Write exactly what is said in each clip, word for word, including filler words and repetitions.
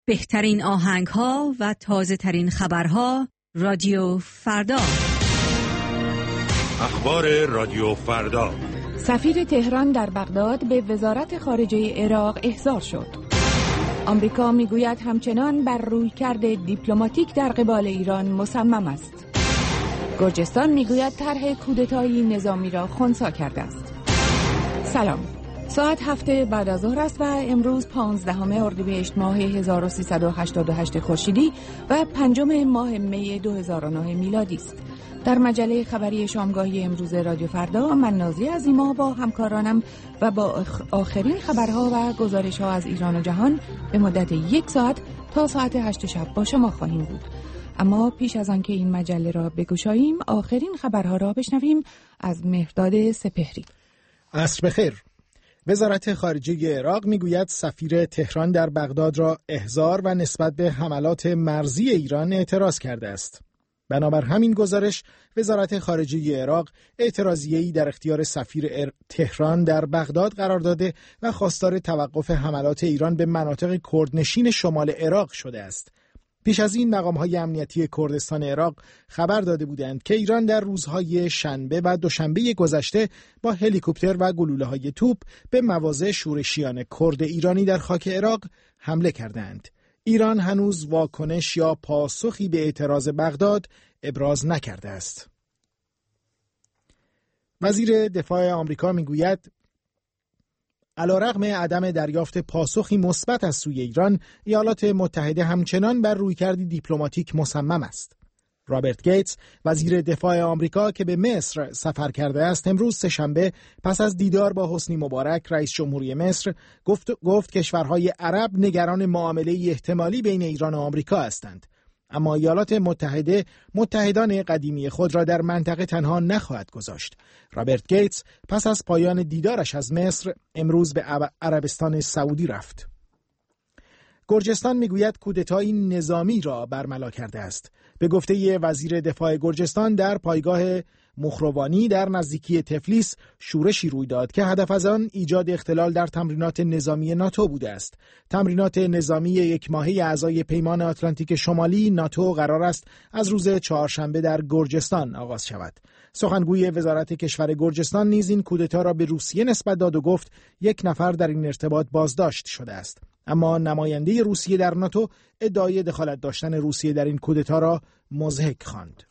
بهترین آهنگ‌ها و تازه‌ترین خبرها رادیو فردا. اخبار رادیو فردا. سفیر تهران در بغداد به وزارت خارجه عراق احضار شد. آمریکا میگوید همچنان بر رویکرد دیپلماتیک در قبال ایران مصمم است. گرجستان میگوید طرح کودتایی نظامی را خنثی کرده است. سلام. ساعت هفته بعد از ظهر است و امروز پانزدهم اردیبهشت ماه هزار و سیصد و هشتاد و هشت خورشیدی و پنجم ماه می دو هزار و نه میلادی است. در مجله خبری شامگاهی امروز رادیو فردا، من نازی عظیما با همکارانم و با آخرین خبرها و گزارش‌ها از ایران و جهان به مدت یک ساعت تا ساعت هشت شب با شما خواهیم بود. اما پیش از آن که این مجله را بگشاییم، آخرین خبرها را بشنویم از مهرداد سپهری. عصر بخیر. وزارت خارجه عراق میگوید سفیر تهران در بغداد را احضار و نسبت به حملات مرزی ایران اعتراض کرده است. بنابر همین گزارش، وزارت خارجه عراق اعتراضیه‌ای در اختیار سفیر تهران در بغداد قرار داده و خواستار توقف حملات ایران به مناطق کردنشین شمال عراق شده است. پیش از این مقام‌های امنیتی کردستان عراق خبر داده بودند که ایران در روزهای شنبه و دوشنبه گذشته با هلیکوپتر و گلوله‌های توپ به مواضع شورشیان کرد ایرانی در خاک عراق حمله کردند. ایران هنوز واکنش یا پاسخی به اعتراض بغداد ابراز نکرده است. وزیر دفاع آمریکا میگوید علیرغم عدم دریافت پاسخی مثبت از سوی ایران، ایالات متحده همچنان بر رویکردی دیپلماتیک مصمم است. رابرت گیتس، وزیر دفاع آمریکا که به مصر سفر کرده است، امروز سه‌شنبه پس از دیدار با حسنی مبارک رئیس جمهوری مصر گفت گفت کشورهای عرب نگران معامله احتمالی بین ایران و آمریکا هستند. اما ایالات متحده متحدان قدیمی خود را در منطقه تنها نخواهد گذاشت. رابرت گیتس پس از پایان دیدارش از مصر امروز به عربستان سعودی رفت. گرجستان میگوید کودتایی نظامی را برملا کرده است. به گفته وزیر دفاع گرجستان، در پایگاه مخروانی در نزدیکی تفلیس شورشی روی داد که هدف از آن ایجاد اختلال در تمرینات نظامی ناتو بوده است. تمرینات نظامی یک ماهه اعضای پیمان آتلانتیک شمالی ناتو قرار است از روز چهارشنبه در گرجستان آغاز شود. سخنگوی وزارت کشور گرجستان نیز این کودتا را به روسیه نسبت داد و گفت یک نفر در این ارتباط بازداشت شده است. اما نماینده روسیه در ناتو ادعای دخالت داشتن روسیه در این کودتا را مضحک خواند.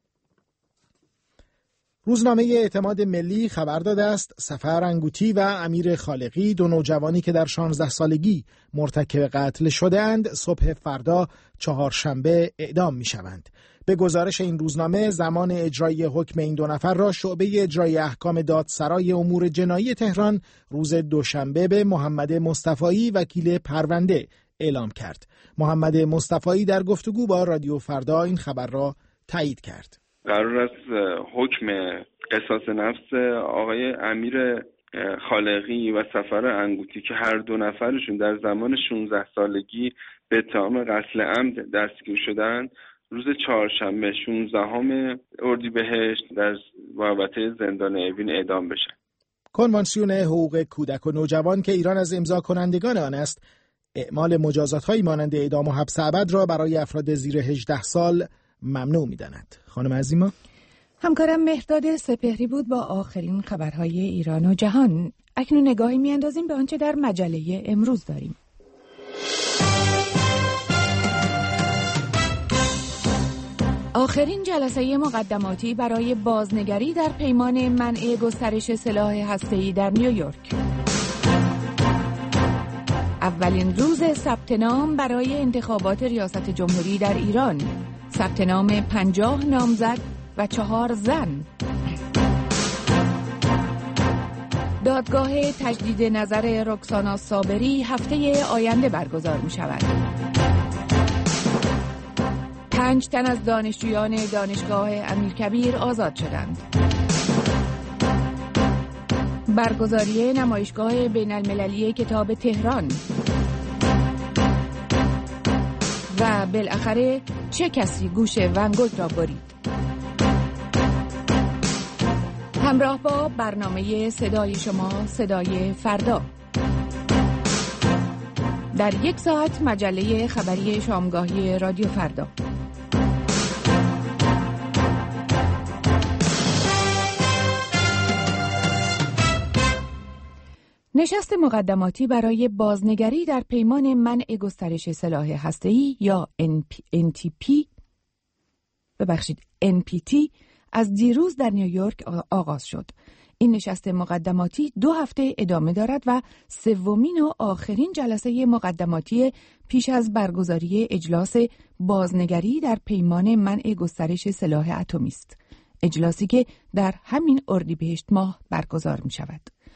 روزنامه اعتماد ملی خبر داده است سفر انگوتی و امیر خالقی، دو نوجوانی که در شانزده سالگی مرتکب قتل شده‌اند، صبح فردا چهارشنبه اعدام می‌شوند. به گزارش این روزنامه، زمان اجرای حکم این دو نفر را شعبه اجرای احکام دادسرای امور جنایی تهران روز دوشنبه به محمد مصطفایی، وکیل پرونده، اعلام کرد. محمد مصطفایی در گفتگو با رادیو فردا این خبر را تایید کرد. قرار است حکم قصاص نفس آقای امیر خالقی و سفر انگوتی که هر دو نفرشون در زمان شانزده سالگی به اتهام قتل عمد دستگیر شدند، روز چهارشنبه شانزدهم اردیبهشت در محوطه زندان اوین اعدام بشن. کنوانسیون حقوق کودک و نوجوان که ایران از امضا کنندگان آن است، اعمال مجازات‌هایی مانند اعدام و حبس ابد را برای افراد زیر هجده سال ممنوع می‌داند. خانم عظیما، همکارم مهرداد سپهری بود با آخرین خبرهای ایران و جهان. اکنون نگاهی می‌اندازیم به آنچه در مجله امروز داریم. آخرین جلسه مقدماتی برای بازنگری در پیمان منع گسترش سلاح هسته‌ای در نیویورک. اولین روز ثبت نام برای انتخابات ریاست جمهوری در ایران. ثبت نام پنجاه نامزد و چهار زن. دادگاه تجدید نظر رکسانا صابری هفته آینده برگزار می شود. پنج تن از دانشجویان دانشگاه امیرکبیر آزاد شدند. برگزاری نمایشگاه بین المللی کتاب تهران. و بالاخره چه کسی گوش ون گوگ را برید؟ همراه با برنامه صدای شما، صدای فردا. در یک ساعت مجله خبری شامگاهی رادیو فردا. نشست مقدماتی برای بازنگری در پیمان منع گسترش سلاح هسته‌ای یا ان تی پی ببخشید ان پی تی از دیروز در نیویورک آغاز شد. این نشست مقدماتی دو هفته ادامه دارد و سومین و آخرین جلسه مقدماتی پیش از برگزاری اجلاس بازنگری در پیمان منع گسترش سلاح اتمی است. اجلاسی که در همین اردیبهشت ماه برگزار می شود.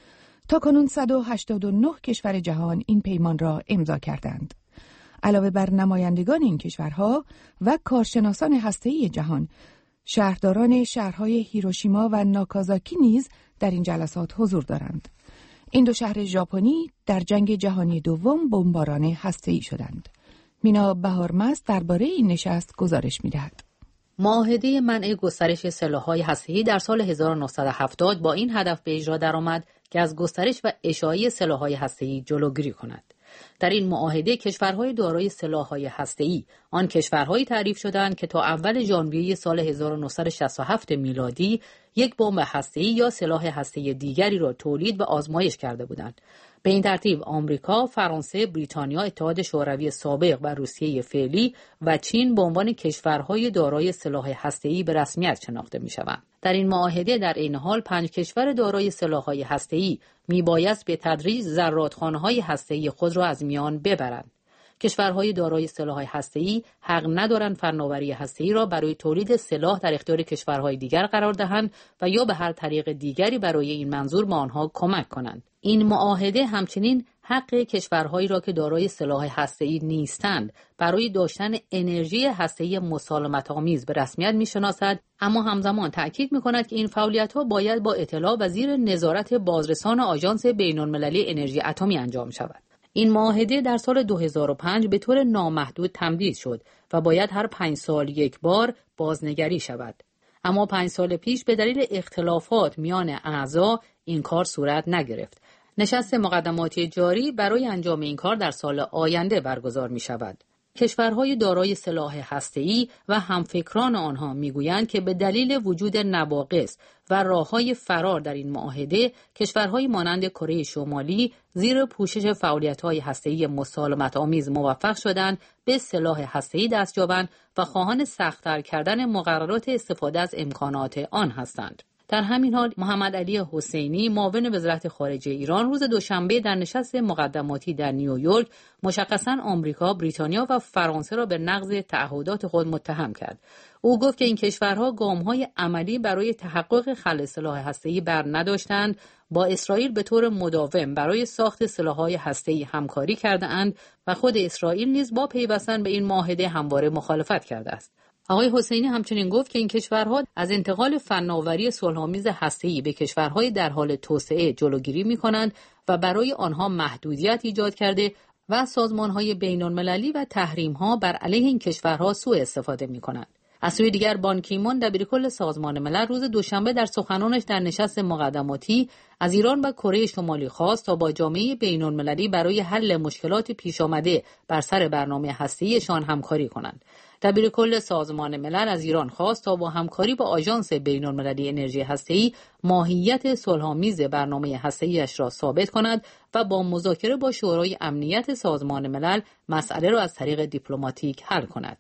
تا کنون صد و هشتاد و نه کشور جهان این پیمان را امضا کردند. علاوه بر نمایندگان این کشورها و کارشناسان هسته‌ای جهان، شهرداران شهرهای هیروشیما و ناکازاکی نیز در این جلسات حضور دارند. این دو شهر ژاپنی در جنگ جهانی دوم بمباران هسته‌ای شدند. مینا بهارمست درباره این نشست گزارش می‌دهد. معاهده منع گسترش سلاح‌های هسته‌ای در سال هزار و نهصد و هفتاد با این هدف به اجرا درآمد که از گسترش و اشاعه سلاح‌های هسته‌ای جلوگیری کند. در این معاهده کشورهای دارای سلاح‌های هسته‌ای آن کشورهایی تعریف شدند که تا اول ژانویه سال هزار و نهصد و شصت و هفت میلادی یک بمب هسته‌ای یا سلاح هسته‌ای دیگری را تولید و آزمایش کرده بودند. به این ترتیب آمریکا، فرانسه، بریتانیا، اتحاد شوروی سابق و روسیه فعلی و چین به عنوان کشورهای دارای سلاح هسته‌ای به رسمیت شناخته می‌شوند. در این معاهده در این حال پنج کشور دارای سلاح‌های هسته‌ای میبایست به تدریج زرادخانه‌های هسته‌ای خود را از میان ببرند. کشورهای دارای سلاح هسته‌ای حق ندارند فناوری هسته‌ای را برای تولید سلاح در اختیار کشورهای دیگر قرار دهند و یا به هر طریق دیگری برای این منظور به آنها کمک کنند. این معاهده همچنین حق کشورهایی را که دارای سلاح هسته‌ای نیستند برای داشتن انرژی هسته‌ای مسالمت‌آمیز به رسمیت می‌شناسد، اما همزمان تأکید می‌کند که این فعالیت‌ها باید با اطلاع و زیر نظارت بازرسان آژانس بین‌المللی انرژی اتمی انجام شود. این معاهده در سال دو هزار و پنج به طور نامحدود تمدید شد و باید هر پنج سال یک بار بازنگری شود. اما پنج سال پیش به دلیل اختلافات میان اعضا این کار صورت نگرفت. نشست مقدماتی جاری برای انجام این کار در سال آینده برگزار می شود. کشورهای دارای سلاح هسته‌ای و همفکران آنها میگویند که به دلیل وجود نواقص و راه‌های فرار در این معاهده، کشورهای مانند کره شمالی زیر پوشش فعالیت‌های هسته‌ای مسالمت‌آمیز موفق شدند به سلاح هسته‌ای دست یابند و خواهان سخت‌تر کردن مقررات استفاده از امکانات آن هستند. در همین حال محمد علی حسینی معاون وزارت خارجه ایران روز دوشنبه در نشست مقدماتی در نیویورک مشخصاً آمریکا، بریتانیا و فرانسه را به نقض تعهدات خود متهم کرد. او گفت که این کشورها گام‌های عملی برای تحقق خلع سلاح هسته‌ای بر نداشتند، با اسرائیل به طور مداوم برای ساخت سلاح‌های هسته‌ای همکاری کرده‌اند و خود اسرائیل نیز با پیوستن به این معاهده همواره مخالفت کرده است. آقای حسینی همچنین گفت که این کشورها از انتقال فناوری صلح‌آمیز هسته‌ای به کشورهای در حال توسعه جلوگیری می‌کنند و برای آنها محدودیت ایجاد کرده و سازمان‌های بین‌المللی و تحریم‌ها بر علیه این کشورها سوء استفاده می‌کنند. از سوی دیگر بان کی مون دبیرکل سازمان ملل روز دوشنبه در سخنانش در نشست مقدماتی از ایران و کره شمالی خواست تا با جامعه بین‌المللی برای حل مشکلات پیش آمده بر سر برنامه هسته‌ایشان همکاری کنند. دبیرکل سازمان ملل از ایران خواست تا با همکاری با آژانس بین‌المللی انرژی هسته‌ای ماهیت صلح‌آمیز برنامه هسته‌ایش را ثابت کند و با مذاکره با شورای امنیت سازمان ملل مسئله را از طریق دیپلماتیک حل کند.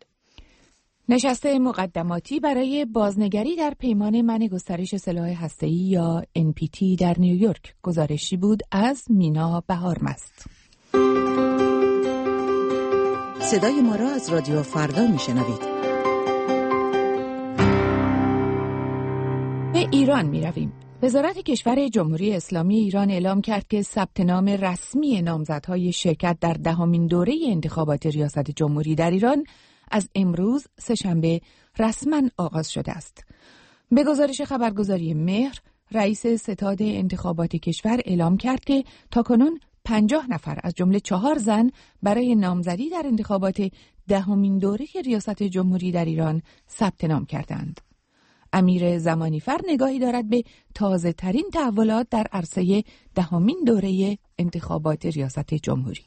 نشست مقدماتی برای بازنگری در پیمان منع گسترش سلاح هسته‌ای یا ان پی تی در نیویورک گزارشی بود از مینا بهارمست. صدای ما را از رادیو فردا میشنوید. به ایران می رویم. وزارت کشور جمهوری اسلامی ایران اعلام کرد که ثبت نام رسمی نامزدهای شرکت در دهمین دوره انتخابات ریاست جمهوری در ایران از امروز سه‌شنبه رسما آغاز شده است. به گزارش خبرگزاری مهر، رئیس ستاد انتخابات کشور اعلام کرد که تاکنون پنجاه نفر از جمله چهار زن برای نامزدی در انتخابات دهمین دوره ریاست جمهوری در ایران ثبت نام کردند. امیر زمانیفر نگاهی دارد به تازه ترین تحولات در عرصه دهمین دوره انتخابات ریاست جمهوری.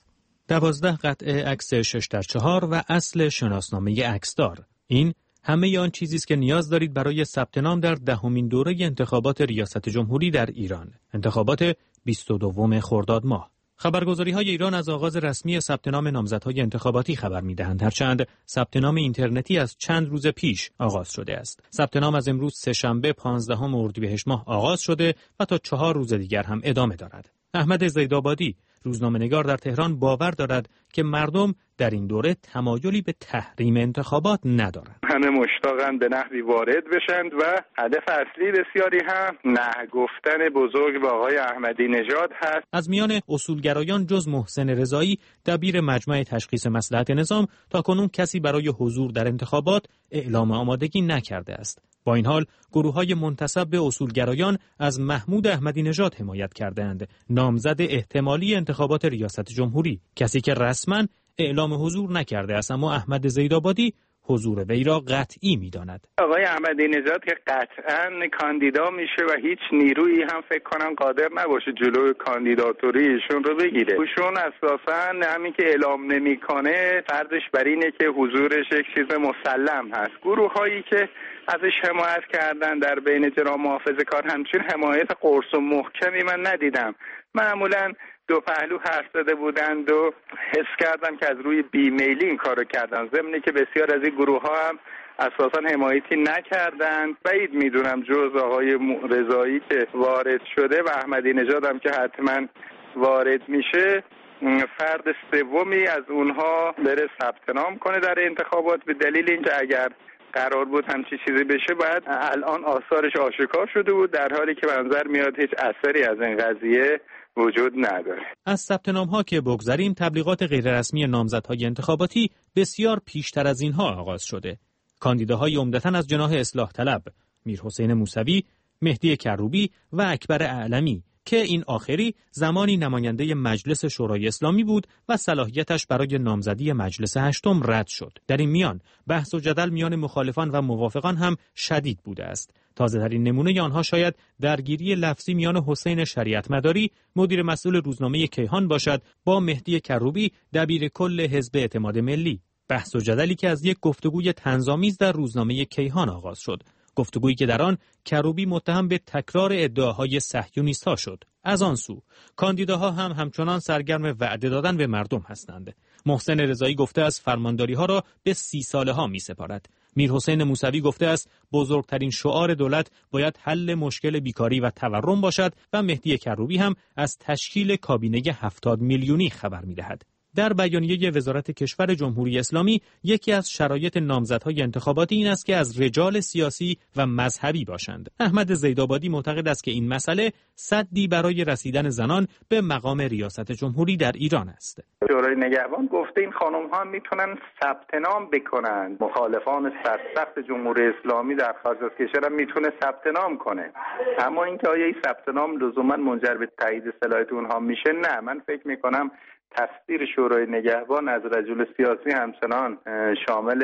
دوازده قطعه عکس شش در چهار و اصل شناسنامه عکسدار. این همه آن چیزی است که نیاز دارید برای ثبت نام در دهمین دوره انتخابات ریاست جمهوری در ایران. انتخابات بیست و دوم خرداد ماه. خبرگزاری‌های ایران از آغاز رسمی ثبت نام نامزدهای انتخاباتی خبر می‌دهند، هرچند ثبت نام اینترنتی از چند روز پیش آغاز شده است. ثبت نام از امروز سه‌شنبه پانزدهم اردیبهشت ماه آغاز شده و تا چهار روز دیگر هم ادامه دارد. احمد زیدآبادی، روزنامه‌نگار در تهران، باور دارد که مردم در این دوره تمایلی به تحریم انتخابات ندارند. همه مشتاقن به نحوی وارد بشند و هدف اصلی بسیاری هم نه گفتن بزرگ به آقای احمدی نژاد هست. از میان اصولگرایان جز محسن رضایی، دبیر مجمع تشخیص مصلحت نظام، تاکنون کسی برای حضور در انتخابات اعلام آمادگی نکرده است. با این حال گروه‌های منتسب به اصولگرایان از محمود احمدی نژاد حمایت کردند، نامزد احتمالی انتخابات ریاست جمهوری، کسی که رسما اعلام حضور نکرده است، اما احمد زیدآبادی حضور وی را قطعی می‌داند. آقای احمدی نژاد که قطعاً کاندیدا میشه و هیچ نیرویی هم فکر کنم قادر نباشه جلوی کاندیداتوری ایشون رو بگیره. ایشون اساساً همین که اعلام نمی‌کنه فرضش بر اینه که حضورش یک چیز مسلم هست. گروه‌هایی که ازش حمایت کردن در بین جناح محافظه‌کار همچین حمایت قرص و محکمی من ندیدم. معمولاً دو پهلو حرف زده بودند و حس کردم که از روی بیمیلی این کارو کردن، ضمن که بسیار از این گروه ها هم اساسا حمایتی نکردند. بعید میدونم جز آقای رضایی که وارد شده و احمدی نژاد هم که حتما وارد میشه فرد سومی از اونها بره ثبت نام کنه در انتخابات، به دلیل اینکه اگر قرار بود همچی چیزی بشه باید الان آثارش آشکار شده بود، در حالی که منظر میاد هیچ اثری از این قضیه وجود نداره. از ثبت نام‌ها که بگذریم، تبلیغات غیررسمی نامزدهای انتخاباتی بسیار پیشتر از اینها آغاز شده. کاندیداهای عمدتاً از جناح اصلاح طلب، میرحسین موسوی، مهدی کروبی و اکبر اعلمی که این آخری زمانی نماینده مجلس شورای اسلامی بود و صلاحیتش برای نامزدی مجلس هشتم رد شد. در این میان بحث و جدل میان مخالفان و موافقان هم شدید بوده است. تازه‌ترین نمونه آنها شاید درگیری لفظی میان حسین شریعت مداری، مدیر مسئول روزنامه کیهان باشد، با مهدی کروبی، دبیر کل حزب اعتماد ملی. بحث و جدلی که از یک گفتگوی طنزآمیز در روزنامه کیهان آغاز شد. گفتگویی که در آن کروبی متهم به تکرار ادعاهای صهیونیست‌ها شد. از آن سو کاندیداها هم همچنان سرگرم وعده دادن به مردم هستند. محسن رضایی گفته است فرمانداری‌ها را به سی ساله ها می‌سپارد. میرحسین موسوی گفته است بزرگترین شعار دولت باید حل مشکل بیکاری و تورم باشد و مهدی کروبی هم از تشکیل کابینه هفتاد میلیونی خبر می‌دهد. در بیانیه وزارت کشور جمهوری اسلامی یکی از شرایط نامزدهای انتخاباتی این است که از رجال سیاسی و مذهبی باشند. احمد زیدآبادی معتقد است که این مسئله سدی برای رسیدن زنان به مقام ریاست جمهوری در ایران است. شورای نگهبان گفته این خانم ها میتونن ثبت نام بکنن. مخالفان سرسخت جمهوری اسلامی در خارج از کشور هم میتونه ثبت نام کنه. اما اینکه آیا این ثبت نام لزوما منجر به تایید صلاحیت اونها میشه؟ نه، من فکر میکنم تصدیر شورای نگهبان از رجل سیاسی همچنان شامل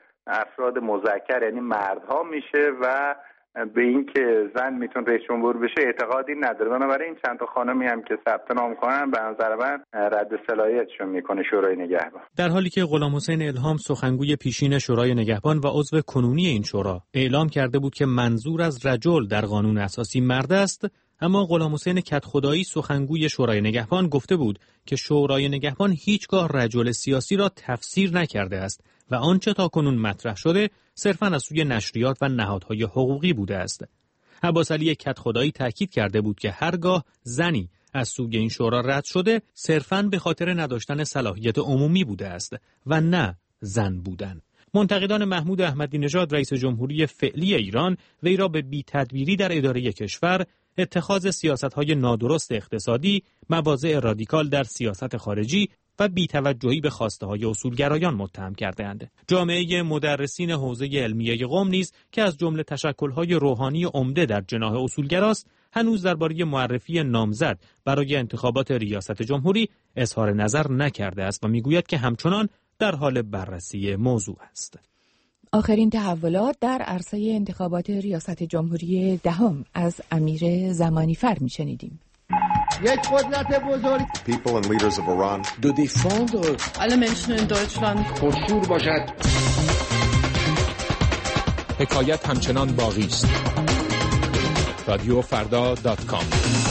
افراد مذکر یعنی مردها میشه و به این که زن میتونه رئیس جمهور بشه اعتقادی نداره. بنابراین این چند تا خانمی هم که ثبت نام کنن به نظر من رد صلاحیتشون میکنه شورای نگهبان. در حالی که غلام حسین الهام سخنگوی پیشین شورای نگهبان و عضو کنونی این شورا اعلام کرده بود که منظور از رجل در قانون اساسی مرد است، اما غلام حسین کدخدایی سخنگوی شورای نگهبان گفته بود که شورای نگهبان هیچگاه رجل سیاسی را تفسیر نکرده است و آنچه تاکنون مطرح شده صرفاً از سوی نشریات و نهادهای حقوقی بوده است. عباس علی کدخدایی تاکید کرده بود که هرگاه زنی از سوی این شورا رد شده صرفاً به خاطر نداشتن صلاحیت عمومی بوده است و نه زن بودن. منتقدان محمود احمدی نژاد رئیس جمهوری فعلی ایران وی را به بی‌تدبیری در اداره کشور، اتخاذ سیاست‌های نادرست اقتصادی، مواضع رادیکال در سیاست خارجی و بی‌توجهی به خواسته‌های اصولگرایان متهم کرده‌اند. جامعه مدرسین حوزه علمیه قم نیز که از جمله تشکل‌های روحانی عمده در جناح اصولگراست، هنوز درباره معرفی نامزد برای انتخابات ریاست جمهوری اظهار نظر نکرده است و می‌گوید که همچنان در حال بررسی موضوع است. آخرین تحولات در عرصه انتخابات ریاست جمهوری دهم از امیر زمانیفر می‌شنیدیم. یک قدرت بزرگ. People and leaders of Iran to defend alle Menschen in Deutschland پرشور باشد. حکایت همچنان باقی است. رادیو فردا دات کام.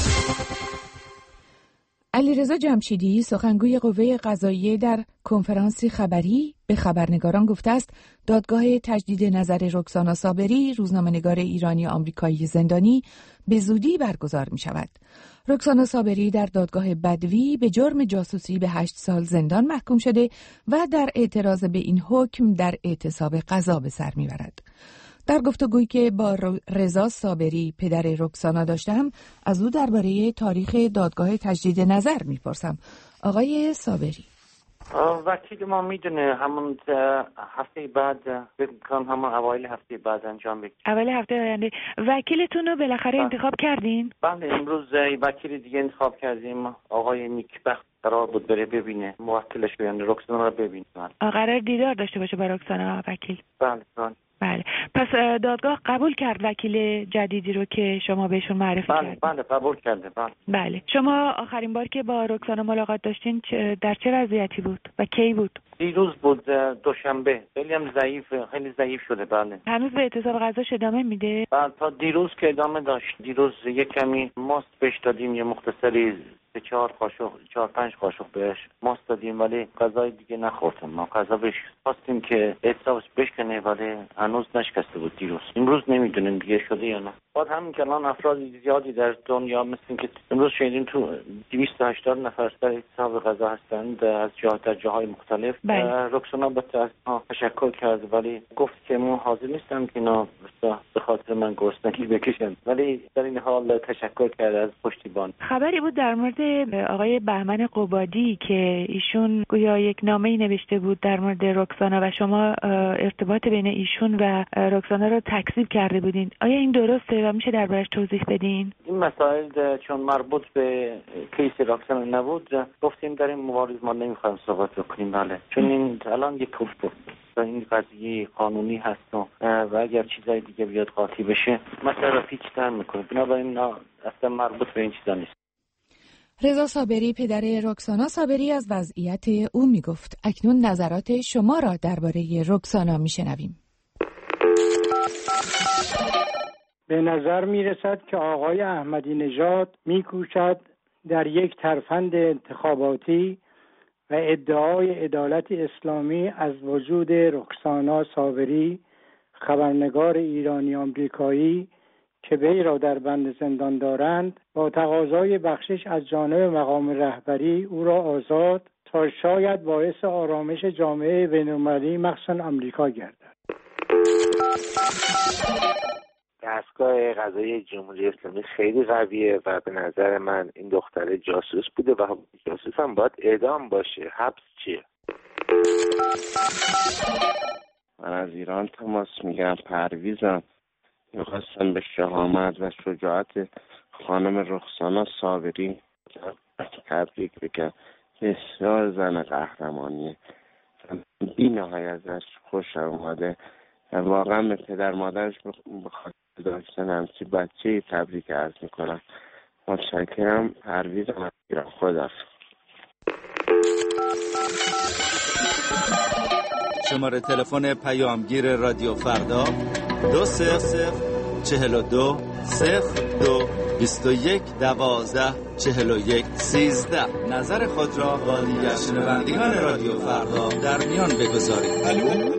علیرضا جمشیدی سخنگوی قوه قضاییه در کنفرانسی خبری به خبرنگاران گفته است دادگاه تجدید نظر رکسانا صابری روزنامه‌نگار ایرانی آمریکایی زندانی به زودی برگزار می شود. رکسانا صابری در دادگاه بدوی به جرم جاسوسی به هشت سال زندان محکوم شده و در اعتراض به این حکم در اعتصاب قضا به سر می برد. در گفتگویی که با رضا صابری پدر رکسانا داشتم از او درباره تاریخ دادگاه تجدید نظر میپرسم. آقای صابری، وکیل ما میدونه همون هفته بعد بکنم همون اوایل هفته بعد انجام بگیریم. اوایل هفته آینده. وکیلتون رو بالاخره انتخاب کردین؟ بله، امروز وکیل دیگه انتخاب کردیم. آقای نیکبخت قرار بود بره ببینه موکلش، یعنی رکسانا رو ببینه. قرار دیدار داشته باشه با رکسانا وکیل؟ بله بله. بله. پس دادگاه قبول کرد وکیل جدیدی رو که شما بهشون معرفی بله کردین؟ بله قبول کرده. بله. بله. شما آخرین بار که با رکسانا ملاقات داشتین در چه وضعیتی بود و کی بود؟ دیروز بود، دوشنبه. خیلی هم ضعیف، خیلی ضعیف شده. بله. هنوز به اعتصاب غذاش ادامه میده؟ بله، تا دیروز که ادامه داشت. دیروز یک کمی ماست بهش دادیم، یه مختصری چهار قاشق چهار پنج قاشق بهش ماست دادیم، ولی غذای دیگه نخوردم. ما غذا بهش خواستیم که اعتصابش بشکنه، ولی هنوز نشکسته بود. دیروز امروز نمیدونیم دیگه شده یا نه. بعد همین که الان افراد زیادی در دنیا مثل که امروز شنیدیم تو دویست و هشتاد نفر در اعتصاب غذا هستند از جهات در جاهای مختلف. رکسانا به تشکر کرد، ولی گفت که من حاضر نیستم که اینا به خاطر من گرسنگی بکشن، ولی در این حال تشکر کرد از پشتیبان. خبری بود در مورد آقای بهمن قبادی که ایشون گویا یک نامه‌ای نوشته بود در مورد رکسانا و شما ارتباط بین ایشون و رکسانا رو تکذیب کرده بودین. آیا این درسته و میشه دربارش توضیح بدین؟ این مسائل چون مربوط به کیس رکسانا نبود، گفتیم در این مورد ما نمیخوایم صحبت بکنیم. بله، چون این الان یک گفتگو این قضیه قانونی هست و, و اگر چیزای دیگه بیاد قاطی بشه مسئله رو پیچیده‌تر میکنه. بنابراین اصلا مربوط به این چیزا نیست. رضا صابری پدر رکسانا صابری از وضعیت او میگفت. اکنون نظرات شما را درباره رکسانا میشنویم. به نظر میرسد که آقای احمدی نژاد میکوشد در یک ترفند انتخاباتی و ادعای عدالت اسلامی از وجود رکسانا صابری خبرنگار ایرانی آمریکایی که وی را در بند زندان دارند با تقاضای بخشش از جانب مقام رهبری او را آزاد تا شاید باعث آرامش جامعه بین‌المللی مخصوصاً آمریکا گردد. دستگاه قضایی جمهوری اسلامی خیلی قویه و به نظر من این دختره جاسوس بوده و جاسوس هم باید اعدام باشه. حبس چیه؟ من از ایران تماس میگیرم. پرویزم. میخواستم به شهامت و شجاعت خانم رکسانا صابری تبریک بگم. بسیار زن قهرمانیه. بی نهایت ازش خوشم اومده. واقعا به پدر مادرش بخاطر داشتن همچی بچه تبریک عرض میکنم. متشکرم. پرویزم از ایران. خدا. شماره تلفن پیامگیر رادیو فردا دو صفر صفر چهل و دو صفر دو بیست و یک دوازده چهل و یک سیزده. نظر خود را با دیگر شنوندگان رادیو فردا در میان بگذارید.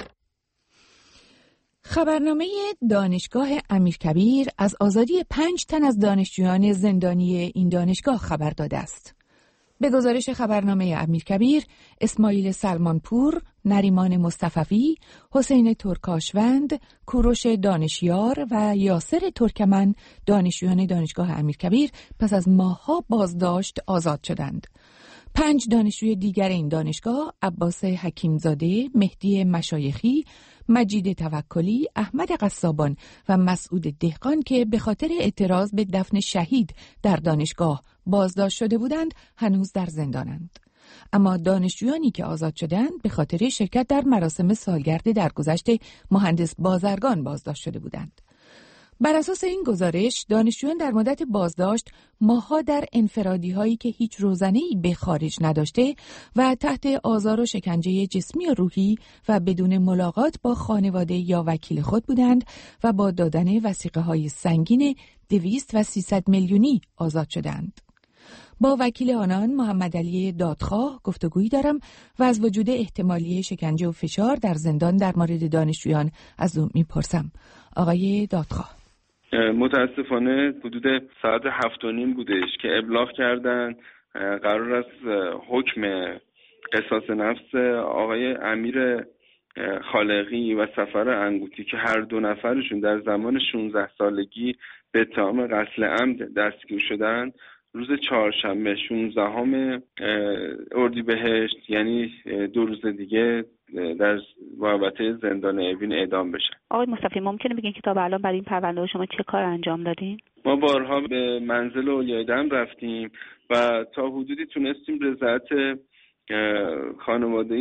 خبرنامه دانشگاه امیرکبیر از آزادی پنج تن از دانشجویان زندانی این دانشگاه خبر داده است. به گزارش خبرنامه امیرکبیر، اسماعیل سلمانپور، نریمان مصطفوی، حسین ترکاشوند، کوروش دانشیار و یاسر ترکمن دانشجویان دانشگاه امیرکبیر پس از ماه‌ها بازداشت آزاد شدند. پنج دانشجوی دیگر این دانشگاه، عباس حکیمزاده، مهدی مشایخی، مجید توکلی، احمد قصابان و مسعود دهقان که به خاطر اعتراض به دفن شهید در دانشگاه بازداشت شده بودند، هنوز در زندانند. اما دانشجویانی که آزاد شدند به خاطر شرکت در مراسم سالگرد درگذشت مهندس بازرگان بازداشت شده بودند. بر اساس این گزارش، دانشجویان در مدت بازداشت ماه‌ها در انفرادی‌هایی که هیچ روزنه‌ای به خارج نداشته و تحت آزار و شکنجه جسمی و روحی و بدون ملاقات با خانواده یا وکیل خود بودند و با دادن وثیقه‌های سنگین دویست و سیصد میلیونی آزاد شدند. با وکیل آنان محمد علی دادخواه گفتگویی دارم و از وجود احتمالی شکنجه و فشار در زندان در مورد دانشجویان از او میپرسم. آقای دادخواه: متاسفانه حدود ساعت هفت و نیم بودش که ابلاغ کردن قرار است حکم قصاص نفس آقای امیر خالقی و سفر انگوتی که هر دو نفرشون در زمان شانزده سالگی به اتهام قتل عمد دستگیر شدن، روز چهارشنبه شانزدهم اردیبهشت، یعنی دو روز دیگه، در محوطه زندان اوین اعدام بشن. آقای مصطفی، ممکنه بگین که تا به الان برای این پرونده شما چه کار انجام دادین؟ ما بارها به منزل اولیای دم رفتیم و تا حدودی تونستیم رضایت خانواده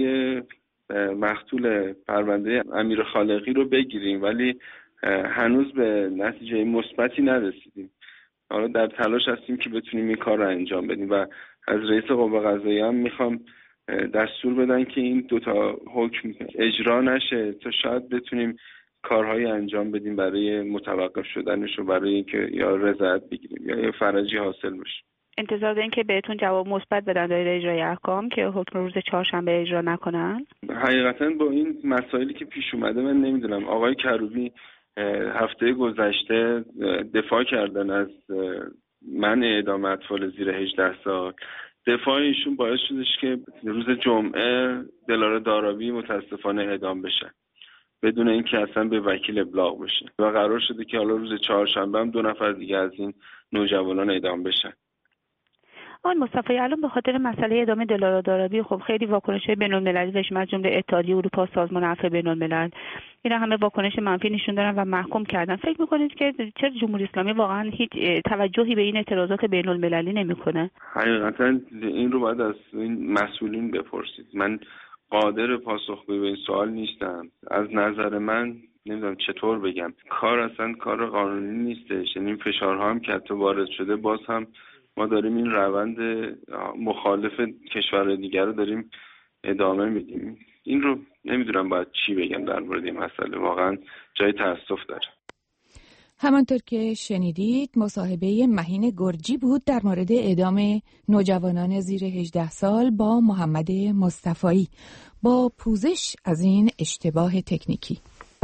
مقتول پرونده امیر خالقی رو بگیریم، ولی هنوز به نتیجه مثبتی نرسیدیم. حالا در تلاش هستیم که بتونیم این کار رو انجام بدیم و از رئیس قوه قضاییه هم میخوام دستور بدن که این دوتا حکم اجرا نشه تا شاید بتونیم کارهای انجام بدیم برای متوقف شدنش و برای اینکه یا رضایت بگیریم یا فرجی حاصل بشه. انتظار دارین که بهتون جواب مثبت بدن دایره اجرای احکام که حکم روز چهارشنبه اجرا نکنن؟ حقیقتا با این مسائلی که پیش اومده من نمیدونم. آقای کروبی هفته گذشته دفاع کردن از منع اعدام اطفال زیر هجده سال. دفاع ایشون باعث شدش که روز جمعه دلار دارابی متاسفانه اعدام بشه بدون اینکه اصلا به وکیل ابلاغ بشه و قرار شده که حالا روز چهارشنبه هم دو نفر دیگه از این نوجوانان اعدام بشن. آقای مصطفی، الان به خاطر مسئله ادامه دلار دارابی خب خیلی واکنش‌های بین‌المللی داشتیم، از جمله اتحادیه اروپا، سازمان عفو بین‌الملل، اینا همه واکنش منفی نشون دادن و محکوم کردن. فکر می‌کنید که چرا جمهوری اسلامی واقعا هیچ توجهی به این اعتراضات بین‌المللی نمی‌کنه؟ حقیقتا این رو باید از این مسئولین بپرسید. من قادر پاسخگویی به این سوال نیستم. از نظر من نمیدونم چطور بگم، کار اصلا کار قانونی نیستش. یعنی فشارها هم که حتی وارد شده، باز هم ما داریم این روند مخالف کشور دیگر رو داریم ادامه میدیم. این رو نمیدونم باید چی بگم در مورد این مسئله، واقعا جای تأسف داره. همانطور که شنیدید مصاحبه مهین گرجی بود در مورد اعدام نوجوانان زیر هجده سال با محمد مصطفی، با پوزش از این اشتباه تکنیکی.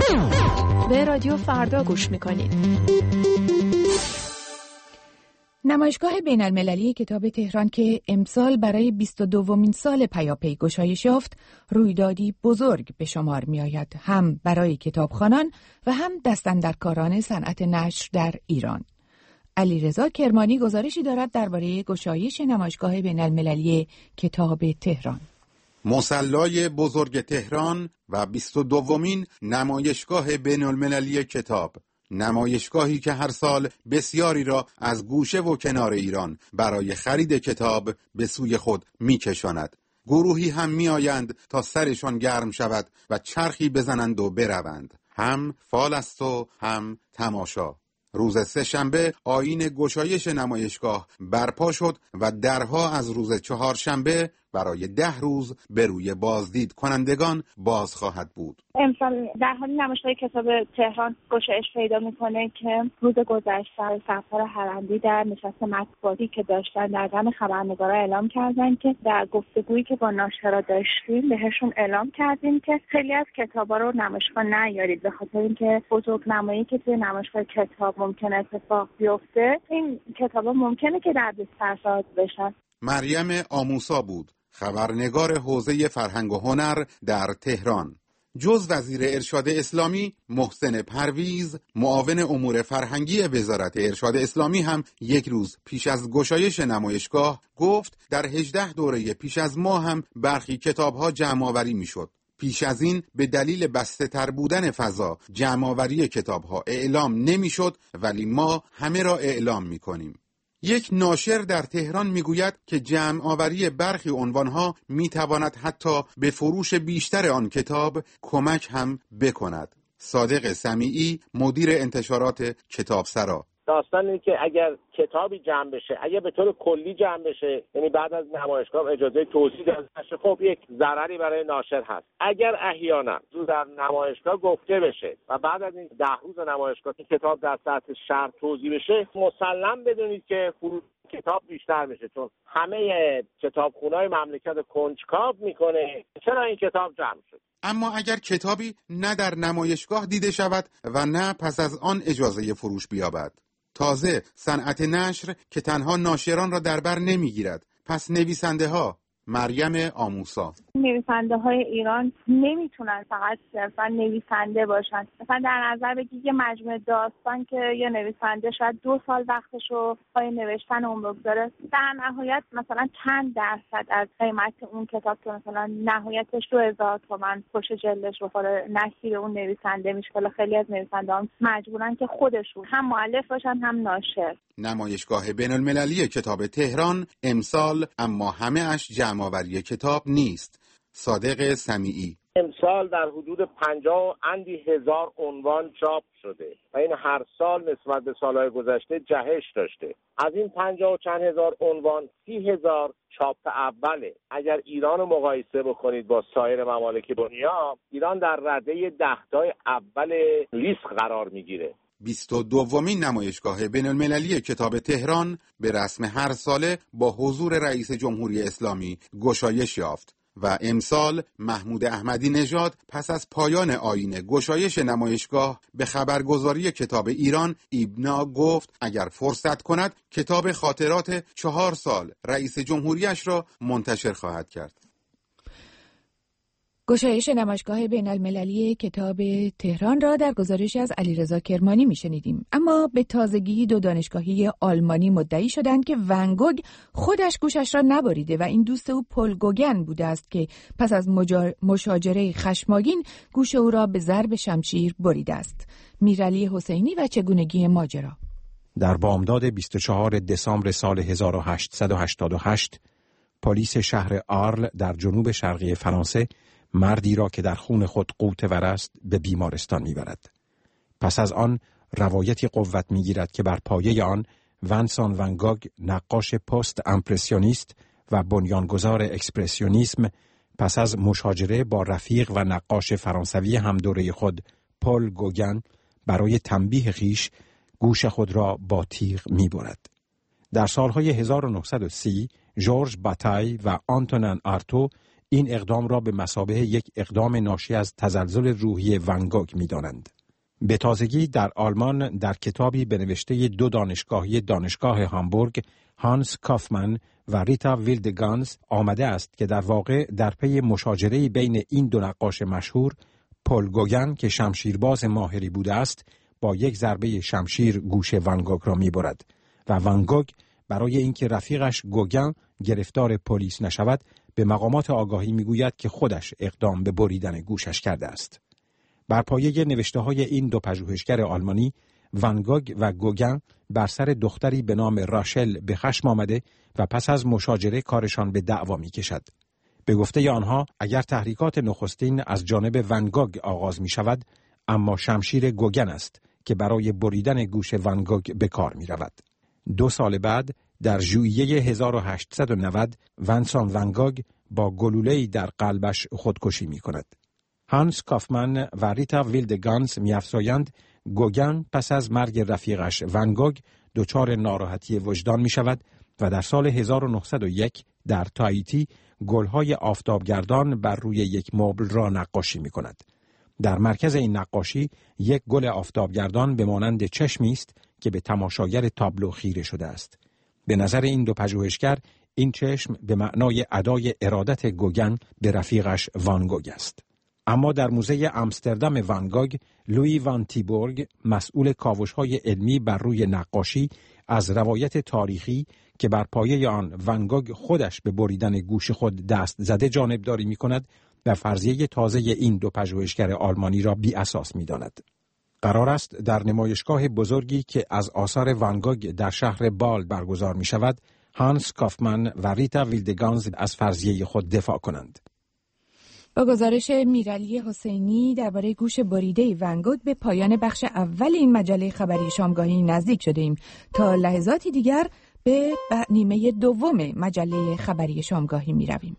به رادیو فردا گوش میکنید. نمایشگاه بین المللی کتاب تهران که امسال برای بیست و دومین سال پیاپی گشایش یافت، رویدادی بزرگ به شمار می آید، هم برای کتابخوانان و هم دستاندرکاران صنعت نشر در ایران. علیرضا کرمانی گزارشی دارد درباره گشایش نمایشگاه بین المللی کتاب تهران. مصلای بزرگ تهران و بیست و دومین نمایشگاه بین المللی کتاب، نمایشگاهی که هر سال بسیاری را از گوشه و کنار ایران برای خرید کتاب به سوی خود می‌کشاند. گروهی هم می‌آیند تا سرشان گرم شود و چرخی بزنند و بروند. هم فال است و هم تماشا. روز سه‌شنبه آیین گشایش نمایشگاه برپا شد و درها از روز چهارشنبه برای ده روز به روی بازدید کنندگان باز خواهد بود. امسال در حالی نمایشگاه کتاب تهران گشایش پیدا میکنه که روز گذشته سفر هرندی در نشست مطبوعاتی که داشتن در دم خبرنگارا اعلام کردن که در گفتگویی که با ناشرا داشتیم بهشون اعلام کردیم که خیلی از کتابا رو نمایشگاه نیارید، به خاطر اینکه بزرگنمایی که توی نمایشگاه کتاب ممکنه اتفاق بیفته، این کتابا ممکنه که در بیست درصد بشن. مریم آموسا بود، خبرنگار حوزه فرهنگ و هنر در تهران. جز وزیر ارشاد اسلامی محسن پرویز، معاون امور فرهنگی وزارت ارشاد اسلامی هم یک روز پیش از گشایش نمایشگاه گفت در هجده دوره پیش از ما هم برخی کتاب‌ها جمع‌آوری می‌شد. پیش از این به دلیل بسته تر بودن فضا جمع‌آوری کتاب‌ها اعلام نمی‌شد، ولی ما همه را اعلام می‌کنیم. یک ناشر در تهران میگوید که جمع آوری برخی عنوانها میتواند حتی به فروش بیشتر آن کتاب کمک هم بکند. صادق سمیعی، مدیر انتشارات کتابسرا: داستان اینه که اگر کتابی جمع بشه، اگر به طور کلی جمع بشه، یعنی بعد از نمایشگاه اجازه توزیع داده بشه، خب یک ضرری برای ناشر هست. اگر احیانا زود در نمایشگاه گفته بشه و بعد از این ده روز نمایشگاه که کتاب در سطح شهر توزیع بشه، مسلم بدونید که فروش کتاب بیشتر میشه، چون همه کتابخونه‌های مملکت کنجکاو میکنه چرا این کتاب جمع شد. اما اگر کتابی نه در نمایشگاه دیده شود و نه پس از آن اجازه فروش بیابد، تازه صنعت نشر که تنها ناشران را در بر نمیگیرد، پس نویسنده ها. مریم آموسا: نویسنده های ایران نمیتونن فقط صرفا نویسنده باشن. مثلا در نظر بگی که مجموعه داستان که یه نویسنده شاید دو سال وقتشو پای نوشتن اون بگذاره، در نهایت مثلا چند درصد از قیمت اون کتاب که مثلا نهایتش دو هزار تومان پشت جلدش بخوره نصیب اون نویسنده میشه. خیلی از نویسنده‌ها مجبورن که خودشون هم مؤلف باشن هم ناشر. نمایشگاه بین‌المللی کتاب تهران امسال اما همه اش جمع‌آوری کتاب نیست. صادق سمیعی: امسال در حدود پنجاه و اندی هزار عنوان چاپ شده و این هر سال نسبت به سالهای گذشته جهش داشته. از این پنجاه و چند هزار عنوان سی هزار چاپ اوله. اگر ایران رو مقایسه بکنید با سایر ممالک دنیا، ایران در رده دهتای اول لیست قرار میگیره. بیست و دومین نمایشگاه بین‌المللی کتاب تهران به رسم هر ساله با حضور رئیس جمهوری اسلامی گشایش یافت و امسال محمود احمدی نژاد پس از پایان آیین گشایش نمایشگاه به خبرگزاری کتاب ایران ایبنا گفت اگر فرصت کند کتاب خاطرات چهار سال رئیس جمهوریش را منتشر خواهد کرد. گشایش نمایشگاه بین‌المللی کتاب تهران را در گزارشی از علیرضا کرمانی میشنیدیم. اما به تازگی دو دانشگاهی آلمانی مدعی شدند که ون گوگ خودش گوشش را نبریده و این دوست او پل گوگن بوده است که پس از مشاجره خشمگین گوش او را به ضرب شمشیر بریده است. میرعلی حسینی و چگونگی ماجرا. در بامداد بیست و چهارم دسامبر سال هزار و هشتصد و هشتاد و هشت پلیس شهر آرل در جنوب شرقی فرانسه مردی را که در خون خود غوطه‌ور است به بیمارستان میبرد. پس از آن روایتی قوت میگیرد که بر پایه آن ونسان ون گوگ، نقاش پست امپرسیونیست و بنیانگذار اکسپرسیونیسم، پس از مشاجره با رفیق و نقاش فرانسوی همدوره خود پل گوگن برای تنبیه خیش گوش خود را با تیغ میبرد. در سالهای هزار و نهصد و سی ژورژ باتای و آنتونین آرتو این اقدام را به مثابه یک اقدام ناشی از تزلزل روحی ون گوگ می‌دانند. به تازگی در آلمان در کتابی به نوشته دو دانشگاهی دانشگاه هامبورگ، هانس کافمن و ریتا ویلدگانز آمده است که در واقع در پی مشاجره بین این دو نقاش مشهور، پل گوگن که شمشیرباز ماهری بوده است با یک ضربه شمشیر گوش ون گوگ را می‌برد و ون گوگ برای اینکه رفیقش گوگن گرفتار پلیس نشود به مقامات آگاهی میگوید که خودش اقدام به بریدن گوشش کرده است. بر پایه نوشته‌های این دو پژوهشگر آلمانی، ون گوگ و گوگن بر سر دختری به نام راشل به خشم آمده و پس از مشاجره کارشان به دعوا می‌کشد. به گفته آنها اگر تحریکات نخستین از جانب ون گوگ آغاز می‌شود، اما شمشیر گوگن است که برای بریدن گوش ون گوگ به کار می‌رود. دو سال بعد در ژوئیه هزار و هشتصد و نود ونسان ون گوگ با گلوله‌ای در قلبش خودکشی می‌کند. هانس کافمن و ریتا ویلدگانز می‌افزایند گوگن پس از مرگ رفیقش ون گوگ دچار ناراحتی وجدان می‌شود و در سال هزار و نهصد و یک در تاییتی گل‌های آفتابگردان بر روی یک مبل را نقاشی می‌کند. در مرکز این نقاشی یک گل آفتابگردان به مانند چشمی است که به تماشاگر تابلو خیره شده است. به نظر این دو پژوهشگر این چشم به معنای ادای ارادت گوگن به رفیقش وان گوگ است. اما در موزه آمستردام ون گوگ، لویی وان تیبورگ مسئول کاوش‌های علمی بر روی نقاشی از روایت تاریخی که بر پایه آن ون گوگ خودش به بریدن گوش خود دست زده جانبداری می‌کند و فرضیه تازه این دو پژوهشگر آلمانی را بی اساس می‌داند. قرار است در نمایشگاه بزرگی که از آثار ون گوگ در شهر بال برگزار می شود، هانس کافمن و ریتا ویلدگانز از فرضیه خود دفاع کنند. با گزارش میرعلی حسینی درباره گوش بریده ونگوت به پایان بخش اول این مجله خبری شامگاهی نزدیک شده ایم. تا لحظاتی دیگر به نیمه دوم مجله خبری شامگاهی می رویم.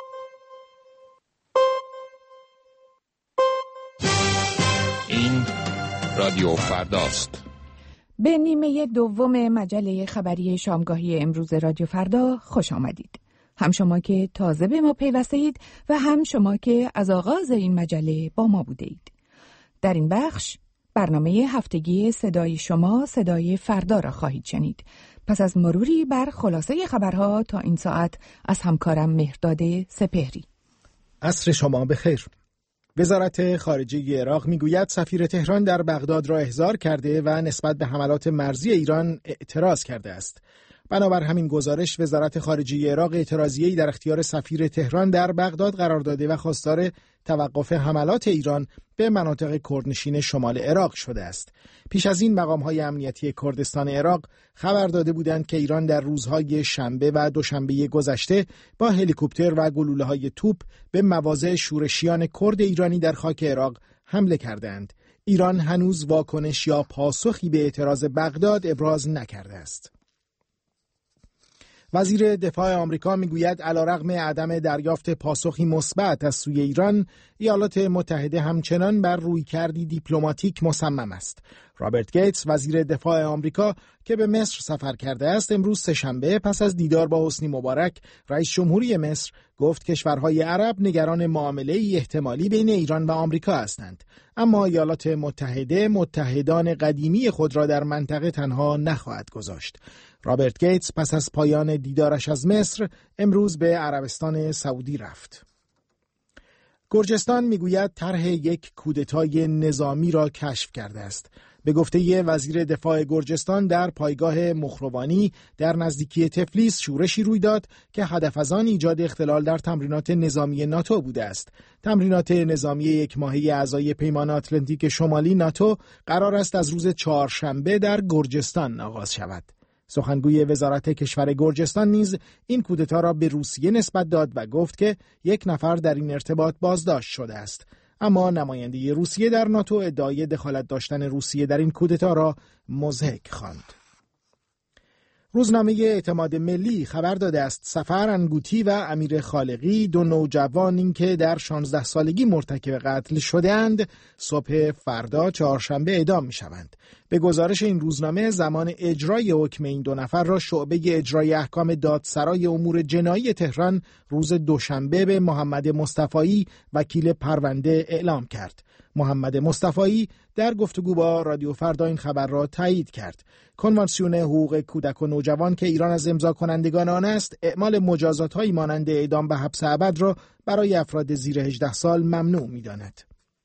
این رادیو فرداست. به نیمه دوم مجله خبری شامگاهی امروز رادیو فردا خوش آمدید. هم شما که تازه به ما پیوسته اید و هم شما که از آغاز این مجله با ما بوده اید. در این بخش برنامه هفتگی صدای شما صدای فردا را خواهید شنید. پس از مروری بر خلاصه خبرها تا این ساعت از همکارم مهرداد سپهری. عصر شما بخیر. وزارت خارجه عراق میگوید سفیر تهران در بغداد را احضار کرده و نسبت به حملات مرزی ایران اعتراض کرده است. بنابر همین گزارش وزارت خارجه عراق اعتراضیه‌ای در اختیار سفیر تهران در بغداد قرار داده و خواستار توقف حملات ایران به مناطق کردنشین شمال عراق شده است. پیش از این مقام‌های امنیتی کردستان عراق خبر داده بودند که ایران در روزهای شنبه و دوشنبه گذشته با هلیکوپتر و گلوله‌های توپ به مواضع شورشیان کرد ایرانی در خاک عراق حمله کردند. ایران هنوز واکنش یا پاسخی به اعتراض بغداد ابراز نکرده است. وزیر دفاع آمریکا میگوید علیرغم عدم دریافت پاسخی مثبت از سوی ایران، ایالات متحده همچنان بر رویکردی دیپلماتیک مصمم است. رابرت گیتس وزیر دفاع آمریکا که به مصر سفر کرده است، امروز سه‌شنبه پس از دیدار با حسنی مبارک رئیس جمهوری مصر گفت کشورهای عرب نگران معامله‌ای احتمالی بین ایران و آمریکا هستند، اما ایالات متحده متحدان قدیمی خود را در منطقه تنها نخواهد گذاشت. رابرت گیتس پس از پایان دیدارش از مصر امروز به عربستان سعودی رفت. گرجستان میگوید طرح یک کودتای نظامی را کشف کرده است. به گفته وزیر دفاع گرجستان در پایگاه مخروبانی در نزدیکی تفلیس شورشی روی داد که هدف از آن ایجاد اختلال در تمرینات نظامی ناتو بوده است. تمرینات نظامی یک ماهه اعضای پیمان آتلانتیک شمالی ناتو قرار است از روز چهارشنبه در گرجستان آغاز شود. سخنگوی وزارت کشور گرجستان نیز این کودتا را به روسیه نسبت داد و گفت که یک نفر در این ارتباط بازداشت شده است. اما نماینده روسیه در ناتو ادعای دخالت داشتن روسیه در این کودتا را مضحک خواند. روزنامه اعتماد ملی خبر داده است سفر انگوتی و امیر خالقی، دو نوجوانی که در شانزده سالگی مرتکب قتل شده‌اند، صبح فردا چهارشنبه اعدام می‌شوند. به گزارش این روزنامه زمان اجرای حکم این دو نفر را شعبه اجرای احکام دادسرای امور جنایی تهران روز دوشنبه به محمد مصطفایی وکیل پرونده اعلام کرد. محمد مصطفایی در گفتگو با رادیو فردا این خبر را تایید کرد. کنوانسیون حقوق کودک و نوجوان که ایران از امضا کنندگان آن است، اعمال مجازات‌هایی مانند اعدام و حبس ابد را برای افراد زیر هجده سال ممنوع می‌داند.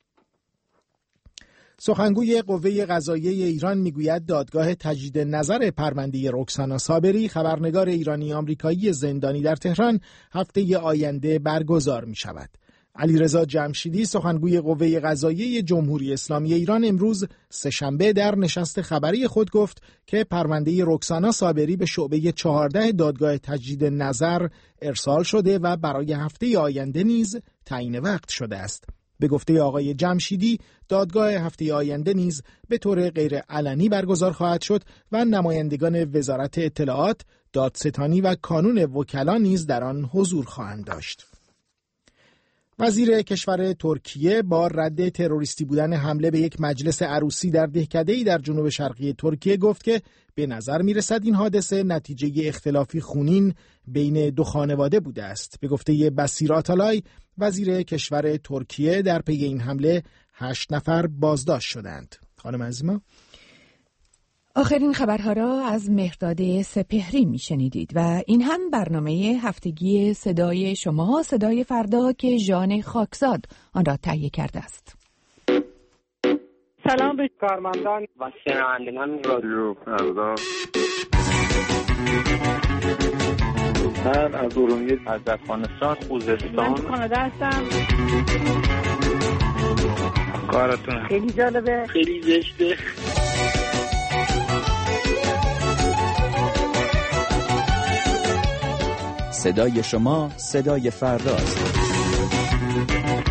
سخنگوی قوه قضاییه ایران میگوید دادگاه تجدید نظر پرونده رکسانا صابری، خبرنگار ایرانی آمریکایی زندانی در تهران، هفته آینده برگزار می شود. علیرضا جمشیدی سخنگوی قوه قضاییه جمهوری اسلامی ایران امروز سه‌شنبه در نشست خبری خود گفت که پرونده رکسانا صابری به شعبه چهارده دادگاه تجدید نظر ارسال شده و برای هفته آینده نیز تعیین وقت شده است. به گفته آقای جمشیدی دادگاه هفته آینده نیز به طور غیر علنی برگزار خواهد شد و نمایندگان وزارت اطلاعات، دادستانی و کانون وکلا نیز در آن حضور خواهند داشت. وزیر کشور ترکیه با رد تروریستی بودن حمله به یک مجلس عروسی در دهکده‌ای در جنوب شرقی ترکیه گفت که به نظر می‌رسد این حادثه نتیجه اختلافی خونین بین دو خانواده بوده است. به گفته بسیر آتالای وزیر کشور ترکیه در پی این حمله هشت نفر بازداشت شدند. خانم عزیما، آخرین خبرها را از مهرداد سپهری میشنیدید و این هم برنامه هفتگی صدای شما صدای فردا که ژان خاکزاد آن را تهیه کرده است. سلام به کارمندان و شنوندگان رادیو فردا. من از ارومیه از افغانستان خوزستان من کانادا هستم. کارتون خیلی جالبه، خیلی زشته. صدای شما صدای فرداست.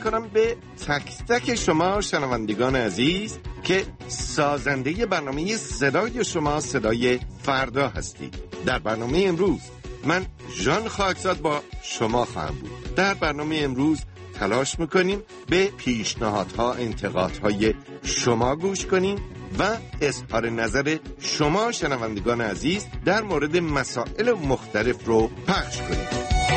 میکنم به تک تک شما شنوندگان عزیز که سازنده برنامه صدای شما صدای فردا هستید. در برنامه امروز من ژان خاکزاد با شما خواهم بود. در برنامه امروز تلاش میکنیم به پیشنهادها، انتقادهای شما گوش کنیم و اظهار نظر شما شنوندگان عزیز در مورد مسائل مختلف رو پخش کنیم.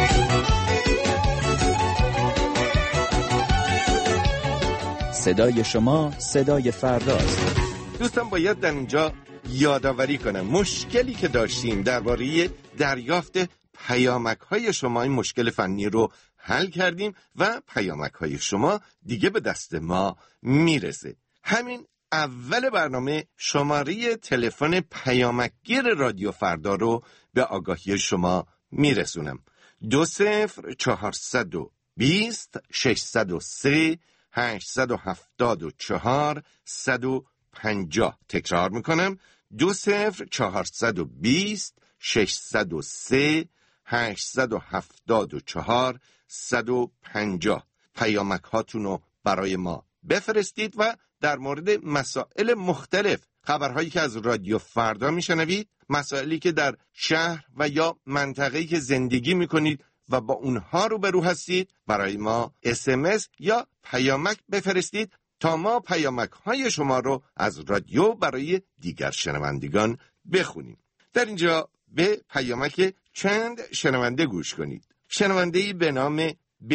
صدای شما صدای فرداست. دوستان باید در اینجا یادآوری کنم مشکلی که داشتیم درباره دریافت پیامک‌های شما، این مشکل فنی رو حل کردیم و پیامک‌های شما دیگه به دست ما میرسه. همین اول برنامه شماره تلفن پیامکگیر رادیو فردا رو به آگاهی شما میرسونم. دو صفر چهارصد و بیست ششصد و سه هشتصد و هفتاد و چهار صد و پنجاه. تکرار میکنم دو صفر چهارصد و بیست ششصد و سه هشتصد و هفتاد و چهار صد و پنجاه. پیامک هاتون رو برای ما بفرستید و در مورد مسائل مختلف، خبرهایی که از رادیو فردا میشنوید، مسائلی که در شهر و یا منطقه‌ای که زندگی میکنید و با اونها روبرو هستید، برای ما اس ام اس یا پیامک بفرستید تا ما پیامک های شما رو از رادیو برای دیگر شنوندگان بخونیم. در اینجا به پیامک چند شنونده گوش کنید. شنونده‌ای به نام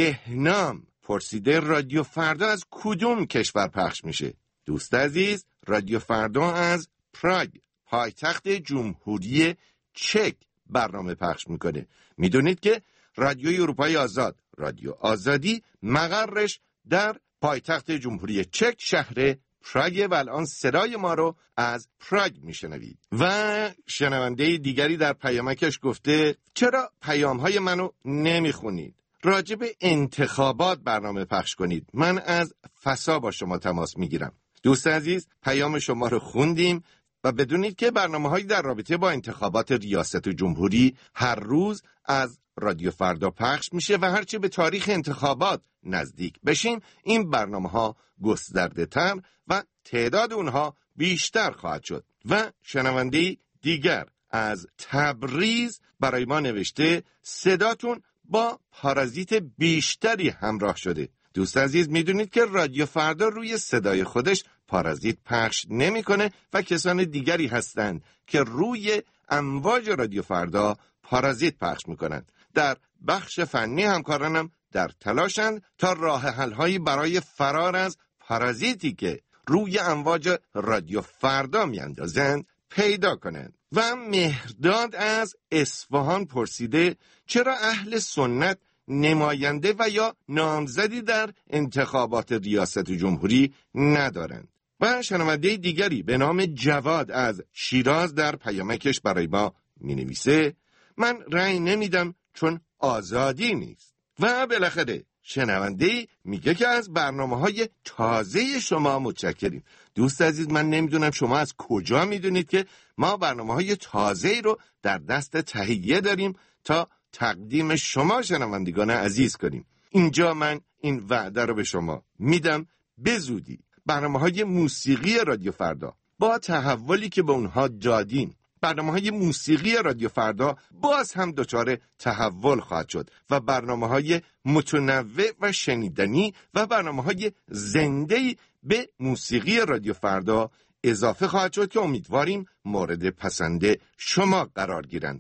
بهنام پرسیده رادیو فردا از کدوم کشور پخش میشه؟ دوست عزیز، رادیو فردا از پراگ، پایتخت جمهوری چک برنامه پخش میکنه. میدونید که رادیوی اروپای آزاد، رادیو آزادی، مقرش در پایتخت جمهوری چک شهر پراگ و الان صدای ما رو از پراگ میشنوید. و شنونده دیگری در پیامکش گفته چرا پیامهای منو نمیخونید؟ راجب انتخابات برنامه پخش کنید. من از فسا با شما تماس میگیرم. دوست عزیز، پیام شما رو خوندیم و بدونید که برنامه‌هایی در رابطه با انتخابات ریاست جمهوری هر روز از رادیو فردا پخش میشه و هرچه به تاریخ انتخابات نزدیک بشیم این برنامه‌ها گسترده‌تر و تعداد اونها بیشتر خواهد شد. و شنونده دیگر از تبریز برای ما نوشته صداتون با پارازیت بیشتری همراه شده. دوست عزیز، میدونید که رادیو فردا روی صدای خودش پارازیت پخش نمیکنه و کسان دیگری هستند که روی امواج رادیو فردا پارازیت پخش میکنند. در بخش فنی همکارانم در تلاشند تا راه حل‌هایی برای فرار از پارازیتی که روی امواج رادیو فردا میاندازند پیدا کنند. و مهرداد از اصفهان پرسیده چرا اهل سنت نماینده و یا نامزدی در انتخابات ریاست جمهوری ندارند. و شنونده دیگری به نام جواد از شیراز در پیامکش برای ما می نویسه من رأی نمیدم چون آزادی نیست. و بالاخره شنونده میگه که از برنامه‌های تازه شما متشکریم. دوست عزیز، من نمیدونم شما از کجا میدونید که ما برنامه‌های تازه‌ای رو در دست تهیه داریم تا تقدیم شما شنوندگان عزیز کنیم. اینجا من این وعده رو به شما میدم به زودی برنامه‌های موسیقی رادیو فردا با تحولی که به اونها دادیم، برنامه‌های موسیقی رادیو فردا باز هم دچار تحول خواهد شد و برنامه‌های متنوع و شنیدنی و برنامه‌های زنده‌ای به موسیقی رادیو فردا اضافه خواهد شد که امیدواریم مورد پسند شما قرار گیرند.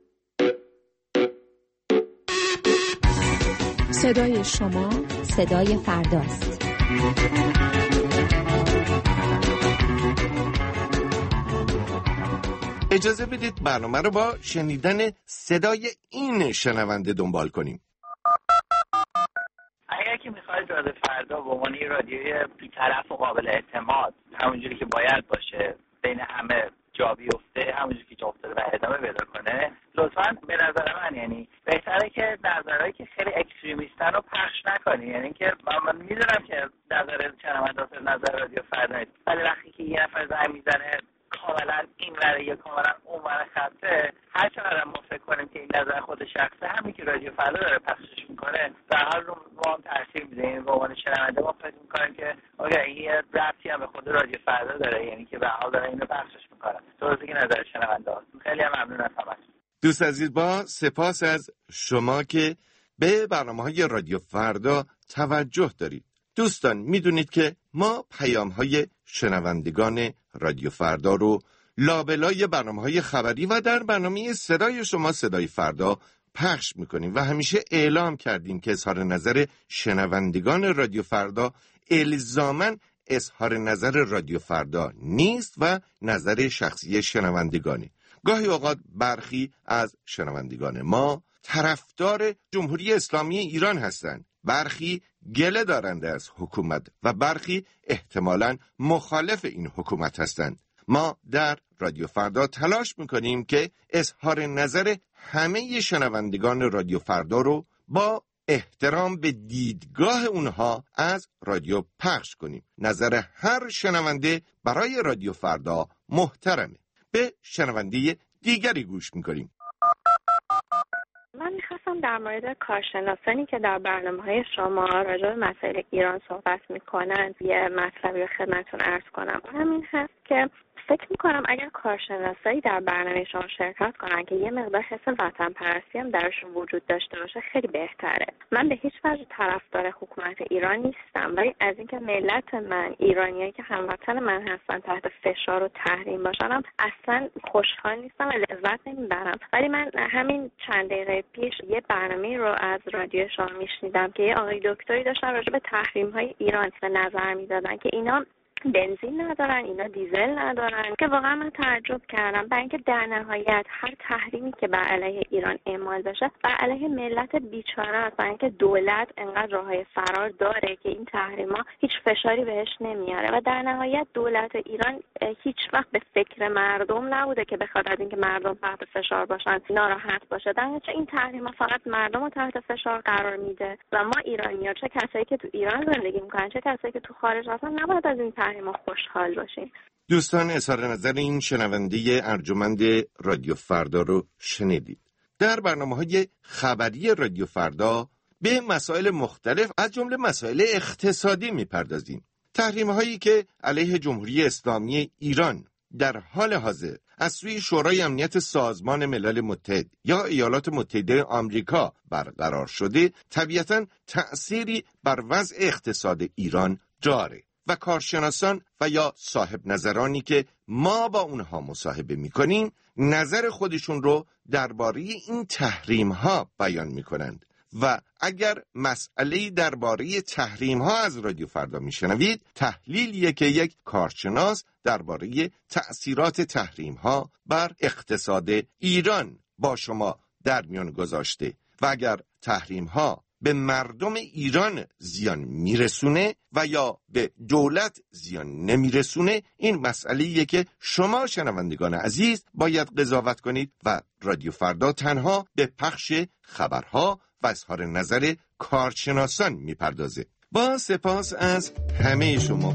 صدای شما صدای فرداست. اجازه بدید برنامه رو با شنیدن صدای این شنونده دنبال کنیم. اگر که میخواید رادیو فردا به عنوان یه رادیوی بی‌طرف و قابل اعتماد همونجوری که باید باشه، بین همه جا بیفته، همونجوری که جا افتاده و ادامه پیدا کنه، لطفاً به نظر من یعنی بهتره که نظرهایی که خیلی اکستریمیستن رو پخش نکنی. یعنی که من میدونم که نظر شنونده‌ها نظر رادیو فردا نیست، ولی وقتی که یه نفر زنگ میزنه کاملا این وره یا کاملا اون وره خطه، هر چقدر ما فکر کنیم که این نظر خود شخصه، همین که رادیو فردا داره پخشش میکنه میکنه در حال رو ما هم تاثیر میده. این به عنوان شنونده ما فکر میکنیم که آیا این ربطی هم به خود رادیو فردا داره، یعنی که به حال داره اینو پخشش میکنه. درسته که نظر شنونده هست. خیلی هم ممنون از همتون. دوست عزیز، با سپاس از شما که به برنامه‌های رادیو فردا توجه دارید. دوستان، میدونید که ما پیام‌های شنوندگان رادیو فردا رو لابلای برنامه‌های خبری و در برنامه صدای شما صدای فردا پخش میکنیم و همیشه اعلام کردیم که اظهار نظر شنوندگان رادیو فردا الزاماً اظهار نظر رادیو فردا نیست و نظر شخصی شنوندگانه. گاهی اوقات برخی از شنوندگان ما طرفدار جمهوری اسلامی ایران هستند، برخی گله دارند از حکومت و برخی احتمالاً مخالف این حکومت هستند. ما در رادیو فردا تلاش میکنیم که اظهار نظر همه شنوندگان رادیو فردا رو با احترام به دیدگاه اونها از رادیو پخش کنیم. نظر هر شنونده برای رادیو فردا محترمه. به شنونده دیگری گوش میکنیم. من میخواستم در مورد کارشناسانی که در برنامه‌های شما راجع به مسائل ایران صحبت میکنن یه مطلبی رو خدمتتون عرض کنم. همین هست که فکر میکنم اگر کارشناسایی در برنامه شما شرکت کنن که یه مقدار حس وطن پرستی هم درشون وجود داشته باشه خیلی بهتره. من به هیچ وجه طرفدار حکومت ایران نیستم، ولی از اینکه ملت من، ایرانیایی که هموطن من هستن، تحت فشار و تحریم باشنم اصلا خوشحال نیستم و لذت نمیبرم. ولی من همین چند دقیقه پیش یه برنامه رو از رادیو شما میشنیدم که یه آقای دکتری داشتن راجع به تحریم‌های ایران به نظر میدادن که اینا بنزین ندارن، اینا دیزل ندارن، که واقعا من تعجب کردم. برای اینکه در نهایت هر تحریمی که بر علیه ایران اعمال بشه بر علیه ملت بیچاره است، برای اینکه دولت انقدر راههای فرار داره که این تحریما هیچ فشاری بهش نمیاره و در نهایت دولت ایران هیچ وقت به فکر مردم نبوده که بخواد از اینکه مردم تحت فشار باشن ناراحت باشه. در نتیجه این تحریما فقط مردم رو تحت فشار قرار میده و ما ایرانی‌ها، چه کسایی که تو ایران زندگی میکنن چه کسایی که تو خارج هستن، نباید از این ما خوشحال باشیم. دوستان، اظهار نظر این شنونده ارجمند رادیو فردا رو شنیدید. در برنامه‌های خبری رادیو فردا به مسائل مختلف از جمله مسائل اقتصادی میپردازیم. تحریم‌هایی که علیه جمهوری اسلامی ایران در حال حاضر از سوی شورای امنیت سازمان ملل متحد یا ایالات متحده آمریکا برقرار شده طبیعتاً تأثیری بر وضع اقتصاد ایران داره و کارشناسان و یا صاحب نظرانی که ما با اونها مصاحبه میکنیم نظر خودشون رو درباره این تحریم ها بیان میکنند و اگر مسئله‌ای درباره تحریم ها از رادیو فردا میشنوید، تحلیلیه که یک کارشناس درباره تأثیرات تحریم ها بر اقتصاد ایران با شما در میان گذاشته و اگر تحریم ها به مردم ایران زیان میرسونه و یا به دولت زیان نمیرسونه، این مسئله‌ایه که شما شنوندگان عزیز باید قضاوت کنید و رادیو فردا تنها به پخش خبرها و اظهار نظر کارشناسان میپردازه. با سپاس از همه شما.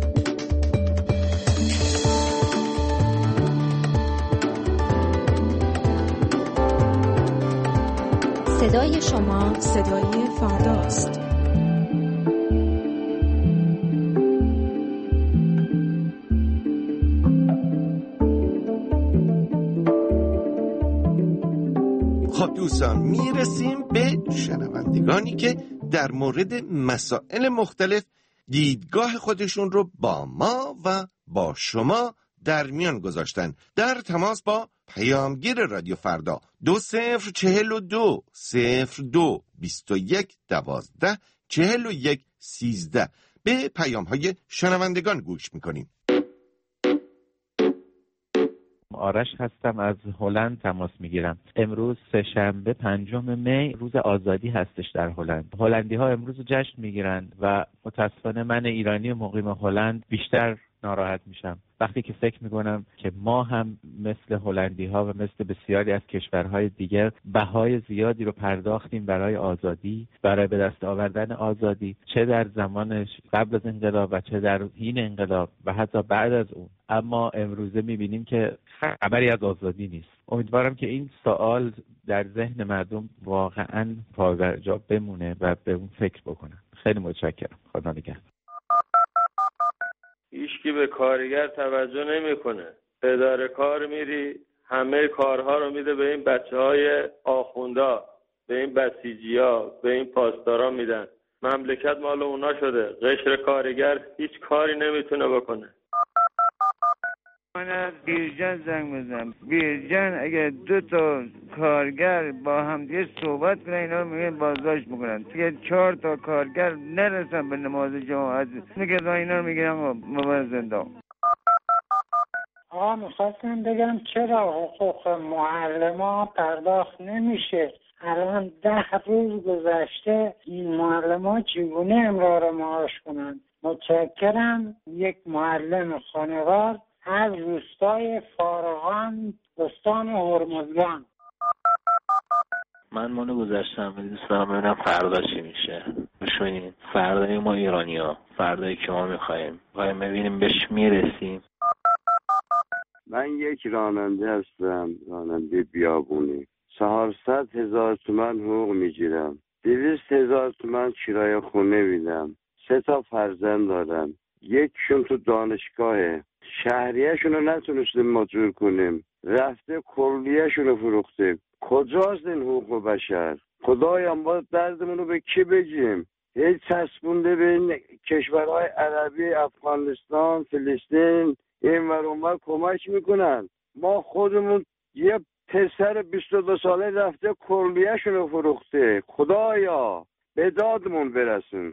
صدای شما صدای فرداست. خب دوستان، میرسیم به شنوندگانی که در مورد مسائل مختلف دیدگاه خودشون رو با ما و با شما در میان گذاشتن. در تماس با پیامگیر رادیو فردا دو صفر چهل و دو صفر دو بیست و یک دوازده چهل و یک سیزده به پیام های شنوندگان گوش میکنیم. آرش هستم، از هلند تماس میگیرم. امروز سه‌شنبه پنجم می روز آزادی هستش در هلند. هلندی ها امروز جشن میگیرند و متاسفانه من ایرانی مقیم هلند بیشتر ناراحت میشم وقتی که فکر میکنم که ما هم مثل هلندی ها و مثل بسیاری از کشورهای دیگر بهای زیادی رو پرداختیم برای آزادی، برای به دست آوردن آزادی، چه در زمان قبل از انقلاب و چه در حین انقلاب و حتی بعد از اون. اما امروزه میبینیم که خبری از آزادی نیست. امیدوارم که این سوال در ذهن مردم واقعا پابرجا بمونه و به اون فکر بکنن. خیلی متشکرم. خدا نگهدار. هیچکی به کارگر توجه نمیکنه. اداره کار میری همه کارها رو میده به این بچهای آخوندا، به این بسیجیا، به این پاسدارا میدن. مملکت مال اونا شده. قشر کارگر هیچ کاری نمیتونه بکنه. من از بیرجان زنگ بزنم. بیرجان اگه دو تا کارگر با هم دیگه صحبت کنن اینا رو میگن بازداشت میکنن. دیگه چهار تا کارگر نرسن به نماز جماعت میگن اینا رو میگن آقا مبارز زندان. آقا میخواستم بگم چرا حقوق معلمان پرداخت نمیشه؟ الان ده روز گذشته این معلمان چگونه امرار معاش کنن؟ متشکرم. یک معلم خانوار از روستای فارغان استان هرمزگان. من مانو گذاشتم دوست دارم ببینم فردا چی میشه. ببینید فردای ما ایرانی‌ها، فردایی که ما میخوایم میخوایم ببینیم بهش میرسیم. من یک راننده هستم، راننده بیابونی. چهارصد هزار تومن حقوق میگیرم، دویست هزار تومن کرایه خونه میدم. سه تا فرزند دارم، یکشون تو دانشگاهه، شهریه‌شون رو نتونستیم مجبور کنیم، رفته کلیه‌شون رو فروخته. کجاست این حقوق بشر؟ خدایا ما دردمون رو به کی بگیم؟ هیچ چسبونده به این کشورهای عربی، افغانستان، فلسطین این ور اون ور کمک میکنن. ما خودمون یه پسر بیست و دو ساله رفته کلیه‌شون رو فروخته. خدایا به دادمون برسون.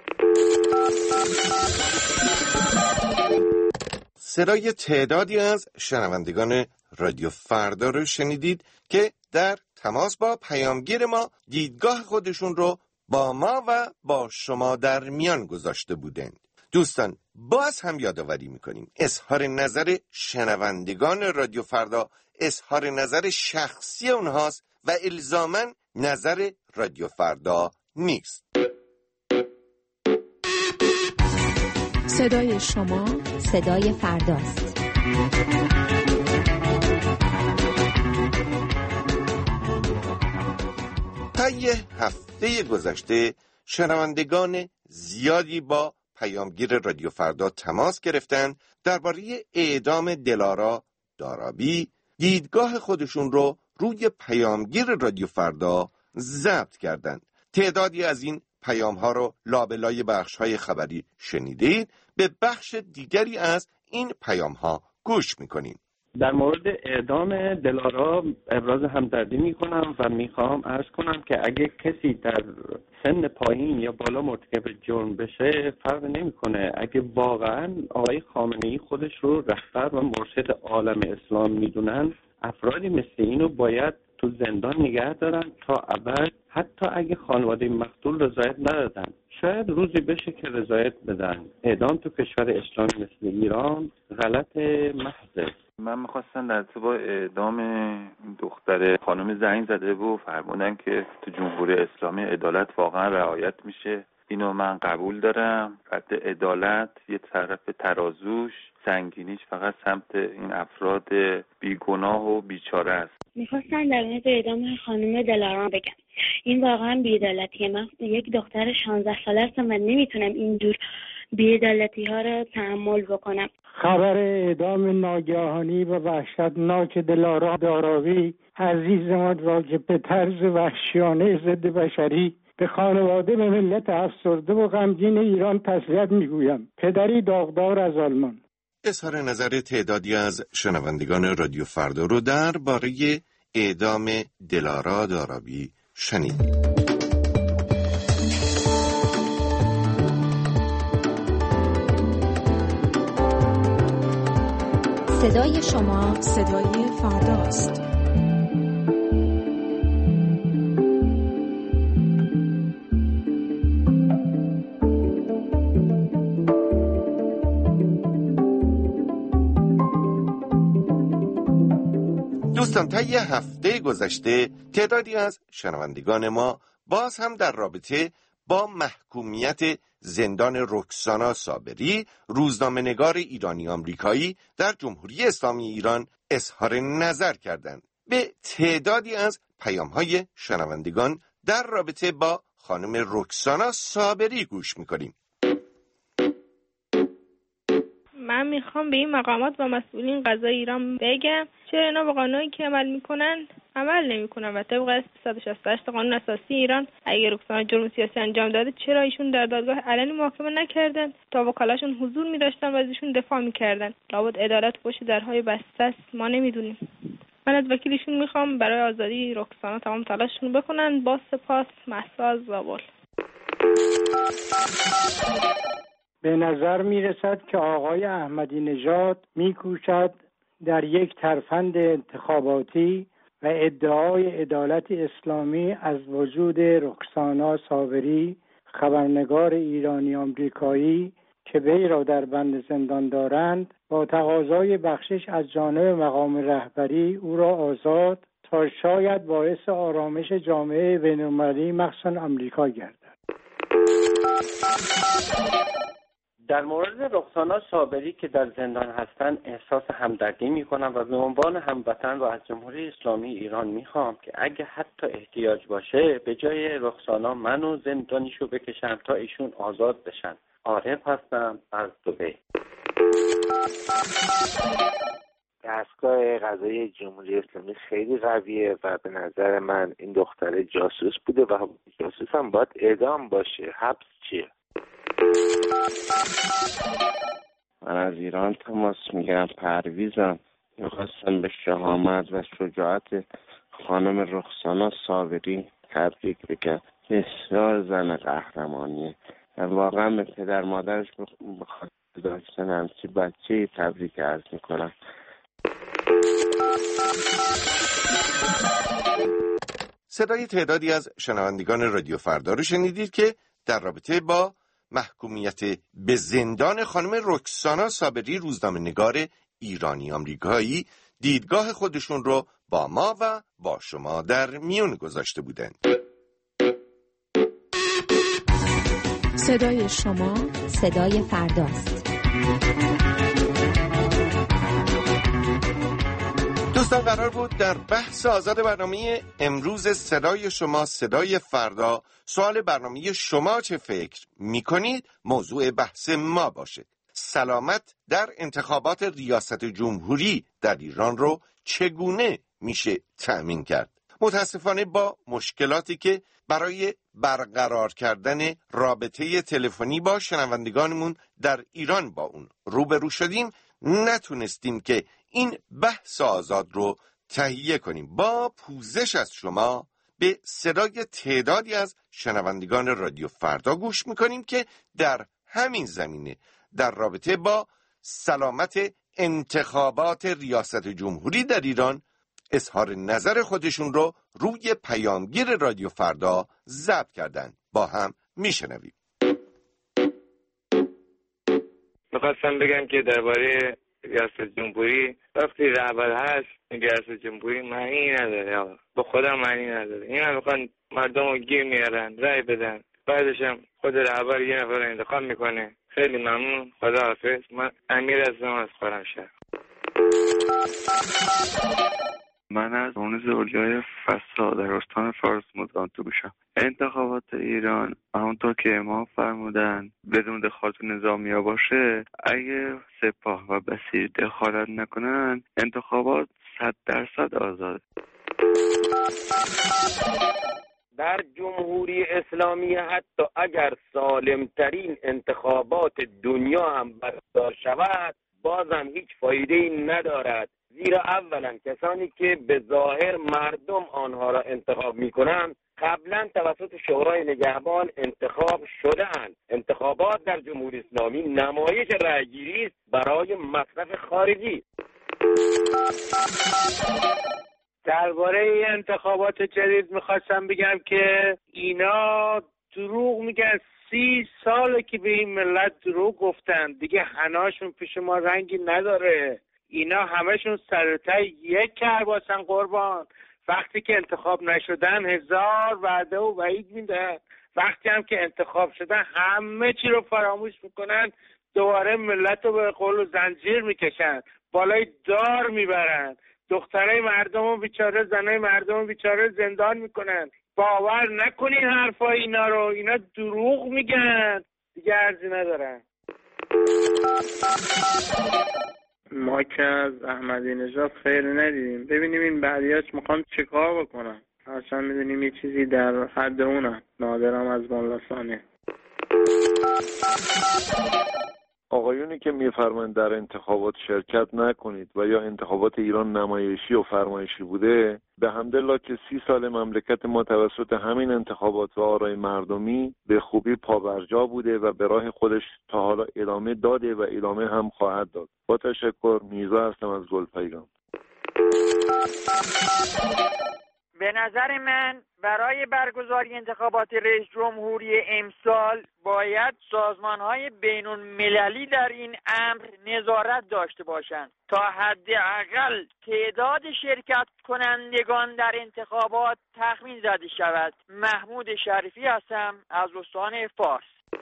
صدای تعدادی از شنوندگان رادیو فردا رو شنیدید که در تماس با پیامگیر ما دیدگاه خودشون رو با ما و با شما در میان گذاشته بودند. دوستان باز هم یادآوری میکنیم اظهار نظر شنوندگان رادیو فردا اظهار نظر شخصی اونهاست و الزاماً نظر رادیو فردا نیست. صدای شما صدای فرداست. طی هفته گذشته شنوندگان زیادی با پیامگیر رادیو فردا تماس گرفتند درباره اعدام دلارا دارابی دیدگاه خودشون رو روی پیامگیر رادیو فردا ضبط کردند. تعدادی از این پیام ها رو لابلای بخش های خبری شنیدید. به بخش دیگری از این پیام ها گوش میکنیم. در مورد اعدام دلارا ابراز همدردی میکنم و میخوام عرض کنم که اگه کسی در سن پایین یا بالا مرتکب جرم بشه فرق نمیکنه. اگه واقعا آقای خامنه‌ای خودش رو رهبر و مرشد عالم اسلام میدونن، افرادی مثل اینو باید تو زندان نگه دارن تا ابد، حتی اگه خانواده مقتول رضایت ندادن. شاید روزی بشه که رضایت بدن. اعدام تو کشور اسلامی مثل ایران غلط محض. من میخواستم در تو با اعدام دختر خانم زنگ زده و فرمودن که تو جمهوری اسلامی عدالت واقعا رعایت میشه. اینو من قبول دارم. رد عدالت یه طرف ترازوش سنگینیش فقط سمت این افراد بیگناه و بیچاره است. میخواستم در مورد اعدام خانم دلارا بگم. این واقعا بی‌عدالتیه. من یک دختر شانزده ساله هستم و نمیتونم اینجور بی‌عدالتی ها رو تحمل بکنم. خبر اعدام ناگهانی و وحشتناک دلارا دارابی عزیز ما را که به طرز وحشیانه ضد بشری به خانواده به ملت افسرده و غمگین ایران تسلیت میگویم. پدری داغدار از آلمان. اظهار نظر تعدادی از شنوندگان رادیو فردا رو درباره اعدام دلارا دارابی شنید. صدای شما صدای فرداست. دوستان، تا یه هفته گذشته تعدادی از شنوندگان ما باز هم در رابطه با محکومیت زندان رکسانا صابری، روزنامه‌نگار ایرانی آمریکایی در جمهوری اسلامی ایران اظهار نظر کردند. به تعدادی از پیام‌های شنوندگان در رابطه با خانم رکسانا صابری گوش می‌کنیم. من میخوام به این مقامات و مسئولین قضایی ایران بگم چرا اینا به قانونی که عمل میکنن عمل نمیکنن و طبق صد و شصت و هشت قانون اساسی ایران اگه رکسانا جرم سیاسی انجام داده چرا ایشون در دادگاه علنی محاکمه نکردن تا وکلاشون حضور می‌داشتن و از ایشون دفاع میکردن؟ لابد عدالت پشت درهای بسته است، ما نمیدونیم. من از وکیلشون میخوام برای آزادی رکسانا تمام تلاششون بکنن. با سپاس، مهسا از زابل. به نظر می رسد که آقای احمدی نژاد می کوشد در یک ترفند انتخاباتی و ادعای عدالت اسلامی از وجود رکسانا صابری، خبرنگار ایرانی آمریکایی که وی را در بند زندان دارند، با تقاضای بخشش از جانب مقام رهبری او را آزاد تا شاید باعث آرامش جامعه بین‌المللی مخصوصاً آمریکا گردد. در مورد رکسانا صابری که در زندان هستند احساس همدردی میکنم و به عنوان هموطن و از جمهوری اسلامی ایران میخوام که اگه حتی احتیاج باشه به جای رکسانا منو زندانیشو بکشن تا ایشون آزاد بشن. عارف هستم از دبی. دستگاه قضایی جمهوری اسلامی خیلی قویه و به نظر من این دختره جاسوس بوده و جاسوس هم باید اعدام باشه. حبس چیه؟ من از ایران تماس میگیرم. پرویزم. میخواستم به شهامت و شجاعت خانم رکسانا صابری تبریک بگم. بسیار زن قهرمانیه و واقعا به پدر مادرش بخاطر داشتن همچی بچه تبریک عرض میکنم. صدای تعدادی از شنوندگان رادیو فردا رو شنیدید که در رابطه با محکومیت به زندان خانم رکسانا صابری، روزنامه‌نگار ایرانی آمریکایی، دیدگاه خودشون رو با ما و با شما در میون گذاشته بودند. صدای شما صدای فرداست. دوستان، قرار بود در بحث آزاد برنامه امروز صدای شما صدای فردا سوال برنامه شما چه فکر میکنید موضوع بحث ما باشه. سلامت در انتخابات ریاست جمهوری در ایران رو چگونه میشه تأمین کرد؟ متاسفانه با مشکلاتی که برای برقرار کردن رابطه تلفنی با شنوندگانمون در ایران با اون روبرو شدیم، نتونستیم که این بحث آزاد رو تهیه کنیم. با پوزش از شما به صدای تعدادی از شنوندگان رادیو فردا گوش میکنیم که در همین زمینه در رابطه با سلامت انتخابات ریاست جمهوری در ایران اظهار نظر خودشون رو روی پیامگیر رادیو فردا ضبط کردن. با هم میشنویم. میخواستم بگم که درباره ریاست جمهوری وقتی رهبر هست ریاست جمهوری معنی نداره، با خودم معنی نداره. اینا میخوان مردم رو گیر میارن رای بدن، بعدش هم خود رهبر یه نفر رو انتخاب میکنه. خیلی ممنون، خداحافظ. من امیر هستم از خرمشهر. من از اون زوجای فسا در استان فارس مدانتو گوشم. انتخابات ایران همونطور که ما فرمودن بدون دخالت نظامی باشه، اگه سپاه و بسیج دخالت نکنن انتخابات صد درصد آزاده. در جمهوری اسلامی حتی اگر سالمترین انتخابات دنیا هم برگزار شود بازم هیچ فایده‌ای ندارد، زیرا اولا کسانی که به ظاهر مردم آنها را انتخاب می‌کنند قبلا توسط شورای نگهبان انتخاب شده‌اند. انتخابات در جمهوری اسلامی نمایش رأی‌گیری است برای مصرف خارجی. درباره انتخابات جدید میخواستم بگم که اینا دروغ میگن. سی ساله که به این ملت دروغ گفتن، دیگه حناشون پیش ما رنگی نداره. اینا همشون سرتای یک کرباسن قربان. وقتی که انتخاب نشدن هزار وعده و وعید میدن، وقتی هم که انتخاب شدن همه چی رو فراموش میکنن، دوباره ملت رو به قول و زنجیر میکشن، بالای دار میبرن، دخترای مردم و بیچاره، زنای مردم و بیچاره زندان میکنن. باور نکنین حرفای اینا رو، اینا دروغ میگن، دیگه ارزی ندارن. ما که از احمدی نژاد خیر ندیدیم، ببینیم این بعدیاش میخوان چه کار بکنن. اصلا میدونیم یه چیزی در حد اونم. نادرم از مولاسانه. آقایونی که میفرمایند در انتخابات شرکت نکنید و یا انتخابات ایران نمایشی و فرمایشی بوده، به حمدالله که سی سال مملکت ما توسط همین انتخابات و آرای مردمی به خوبی پابرجا بوده و به راه خودش تا حالا ادامه داده و ادامه هم خواهد داد. با تشکر، میرزا هستم از گلپایگان. به نظر من برای برگزاری انتخابات رئیس جمهوری امسال باید سازمان‌های بین‌المللی در این امر نظارت داشته باشند تا حداقل تعداد شرکت کنندگان در انتخابات تخمین زده شود. محمود شریفی هستم از استان فارس.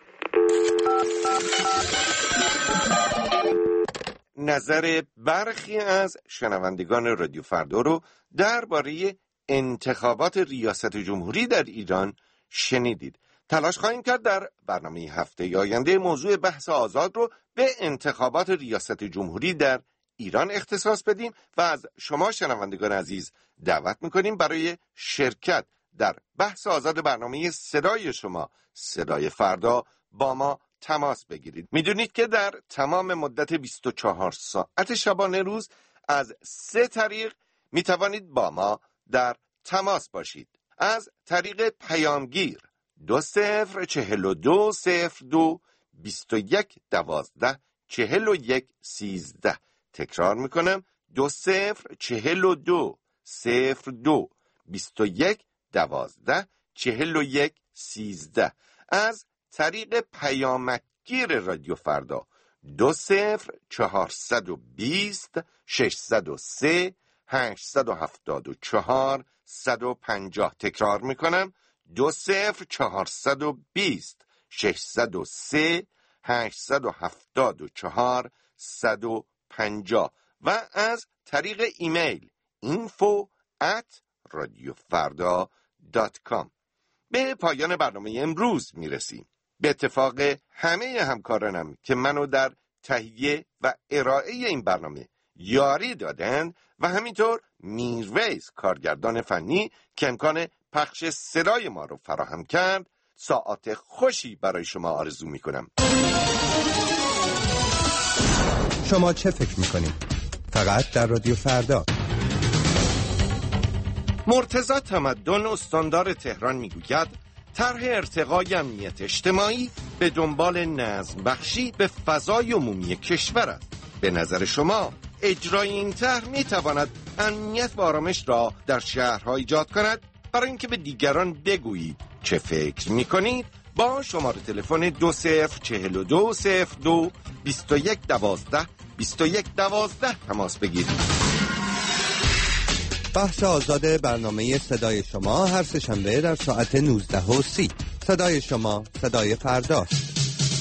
نظر برخی از شنوندگان رادیو فردا رو درباره انتخابات ریاست جمهوری در ایران شنیدید. تلاش خواهیم کرد در برنامه هفته آینده موضوع بحث آزاد رو به انتخابات ریاست جمهوری در ایران اختصاص بدیم و از شما شنوندگان عزیز دعوت میکنیم برای شرکت در بحث آزاد برنامه صدای شما، صدای فردا، با ما تماس بگیرید. میدونید که در تمام مدت بیست و چهار ساعت شبانه روز از سه طریق میتوانید با ما در تماس باشید. از طریق پیامگیر دو صفر چهل و دو صفر دو بیست و یک دوازده چهل و یک سیزده. تکرار میکنم، دو صفر چهل و دو صفر دو بیست و یک دوازده چهل و یک سیزده. از طریق پیامگیر رادیو فردا دو صفر چهارصد و بیست ششصد و سه هشتصد و هفتاد و چهار صد و پنجاه. تکرار میکنم، دو صفر چهارصد و بیست ششصد و سه هشتصد و هفتاد و چهار صد و پنجاه. و از طریق ایمیل info at radiofarda dot com. به پایان برنامه امروز میرسیم. به اتفاق همه همکارانم که منو در تهیه و ارائه این برنامه یاری دادند و همینطور میرویز کارگردان فنی که امکان پخش صدای ما رو فراهم کرد، ساعات خوشی برای شما آرزو میکنم. شما چه فکر میکنید؟ فقط در رادیو فردا. مرتضی تمدن استاندار تهران میگوید طرح ارتقای امنیت اجتماعی به دنبال نظم بخشی به فضای عمومی کشور است. به نظر شما اجرای این طرح میتواند امنیت و آرامش را در شهرها ایجاد کند؟ برای اینکه به دیگران بگویید چه فکر میکنید، با شماره تلفن دو صفر چهل و دو صفر دو بیست و یک دوازده بیست و یک دوازده تماس بگیرید. بحث آزاد برنامه صدای شما هر سه شنبه در ساعت نوزده و سی. صدای شما، صدای فرداست.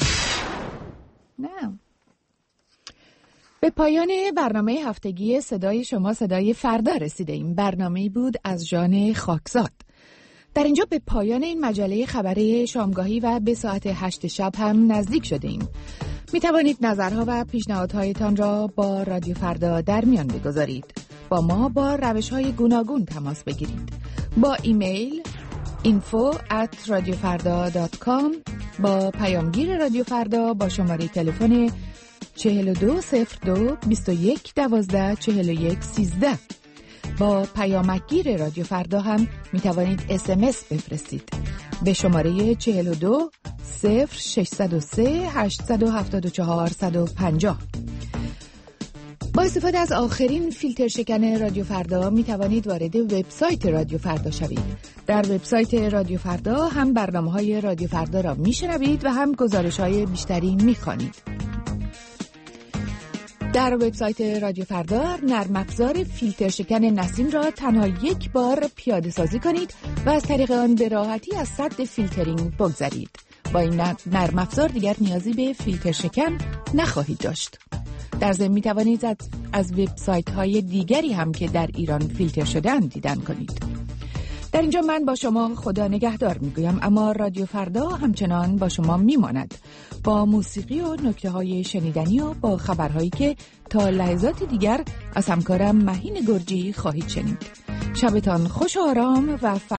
نه. به پایان برنامه هفتگی صدای شما، صدای فردا رسیده ایم. برنامه‌ای بود از ژان خاکزاد. در اینجا به پایان این مجله خبری شامگاهی و به ساعت هشت شب هم نزدیک شده ایم. می توانید نظرها و پیشنهادهایتان را با رادیو فردا در میان بگذارید. با ما با روش‌های گوناگون تماس بگیرید. با ایمیل info at radiofarda dot com، با پیامگیر رادیو فردا با شماره تلفن چهل و دو صفر دو بیست و یک دوازده چهل و یک سیزده. با پیامگیر رادیو فردا هم می توانید اس ام اس بفرستید به شماره چهل و دو صفر ششصد و سه هشتصد و هفتاد و چهار صد و پنجاه. با استفاده از آخرین فیلتر شکن رادیو فردا می توانید وارد وبسایت رادیو فردا شوید. در وبسایت رادیو فردا هم برنامه‌های رادیو فردا را میشنوید و هم گزارش‌های بیشتری می‌خوانید. در وبسایت رادیو فردا نرم افزار فیلتر شکن نسیم را تنها یک بار پیاده سازی کنید و از طریق آن به راحتی از سد فیلترینگ بگذرید. با این نرم افزار دیگر نیازی به فیلتر شکن نخواهید داشت. در ضمن می توانید از, از وبسایت های دیگری هم که در ایران فیلتر شده‌اند دیدن کنید. در اینجا من با شما خدا نگهدار میگویم، اما رادیو فردا همچنان با شما میماند با موسیقی و نکته های شنیدنی و با خبرهایی که تا لحظات دیگر از همکارم مهین گرجی خواهید شنید. شبتان خوش و آرام و ف...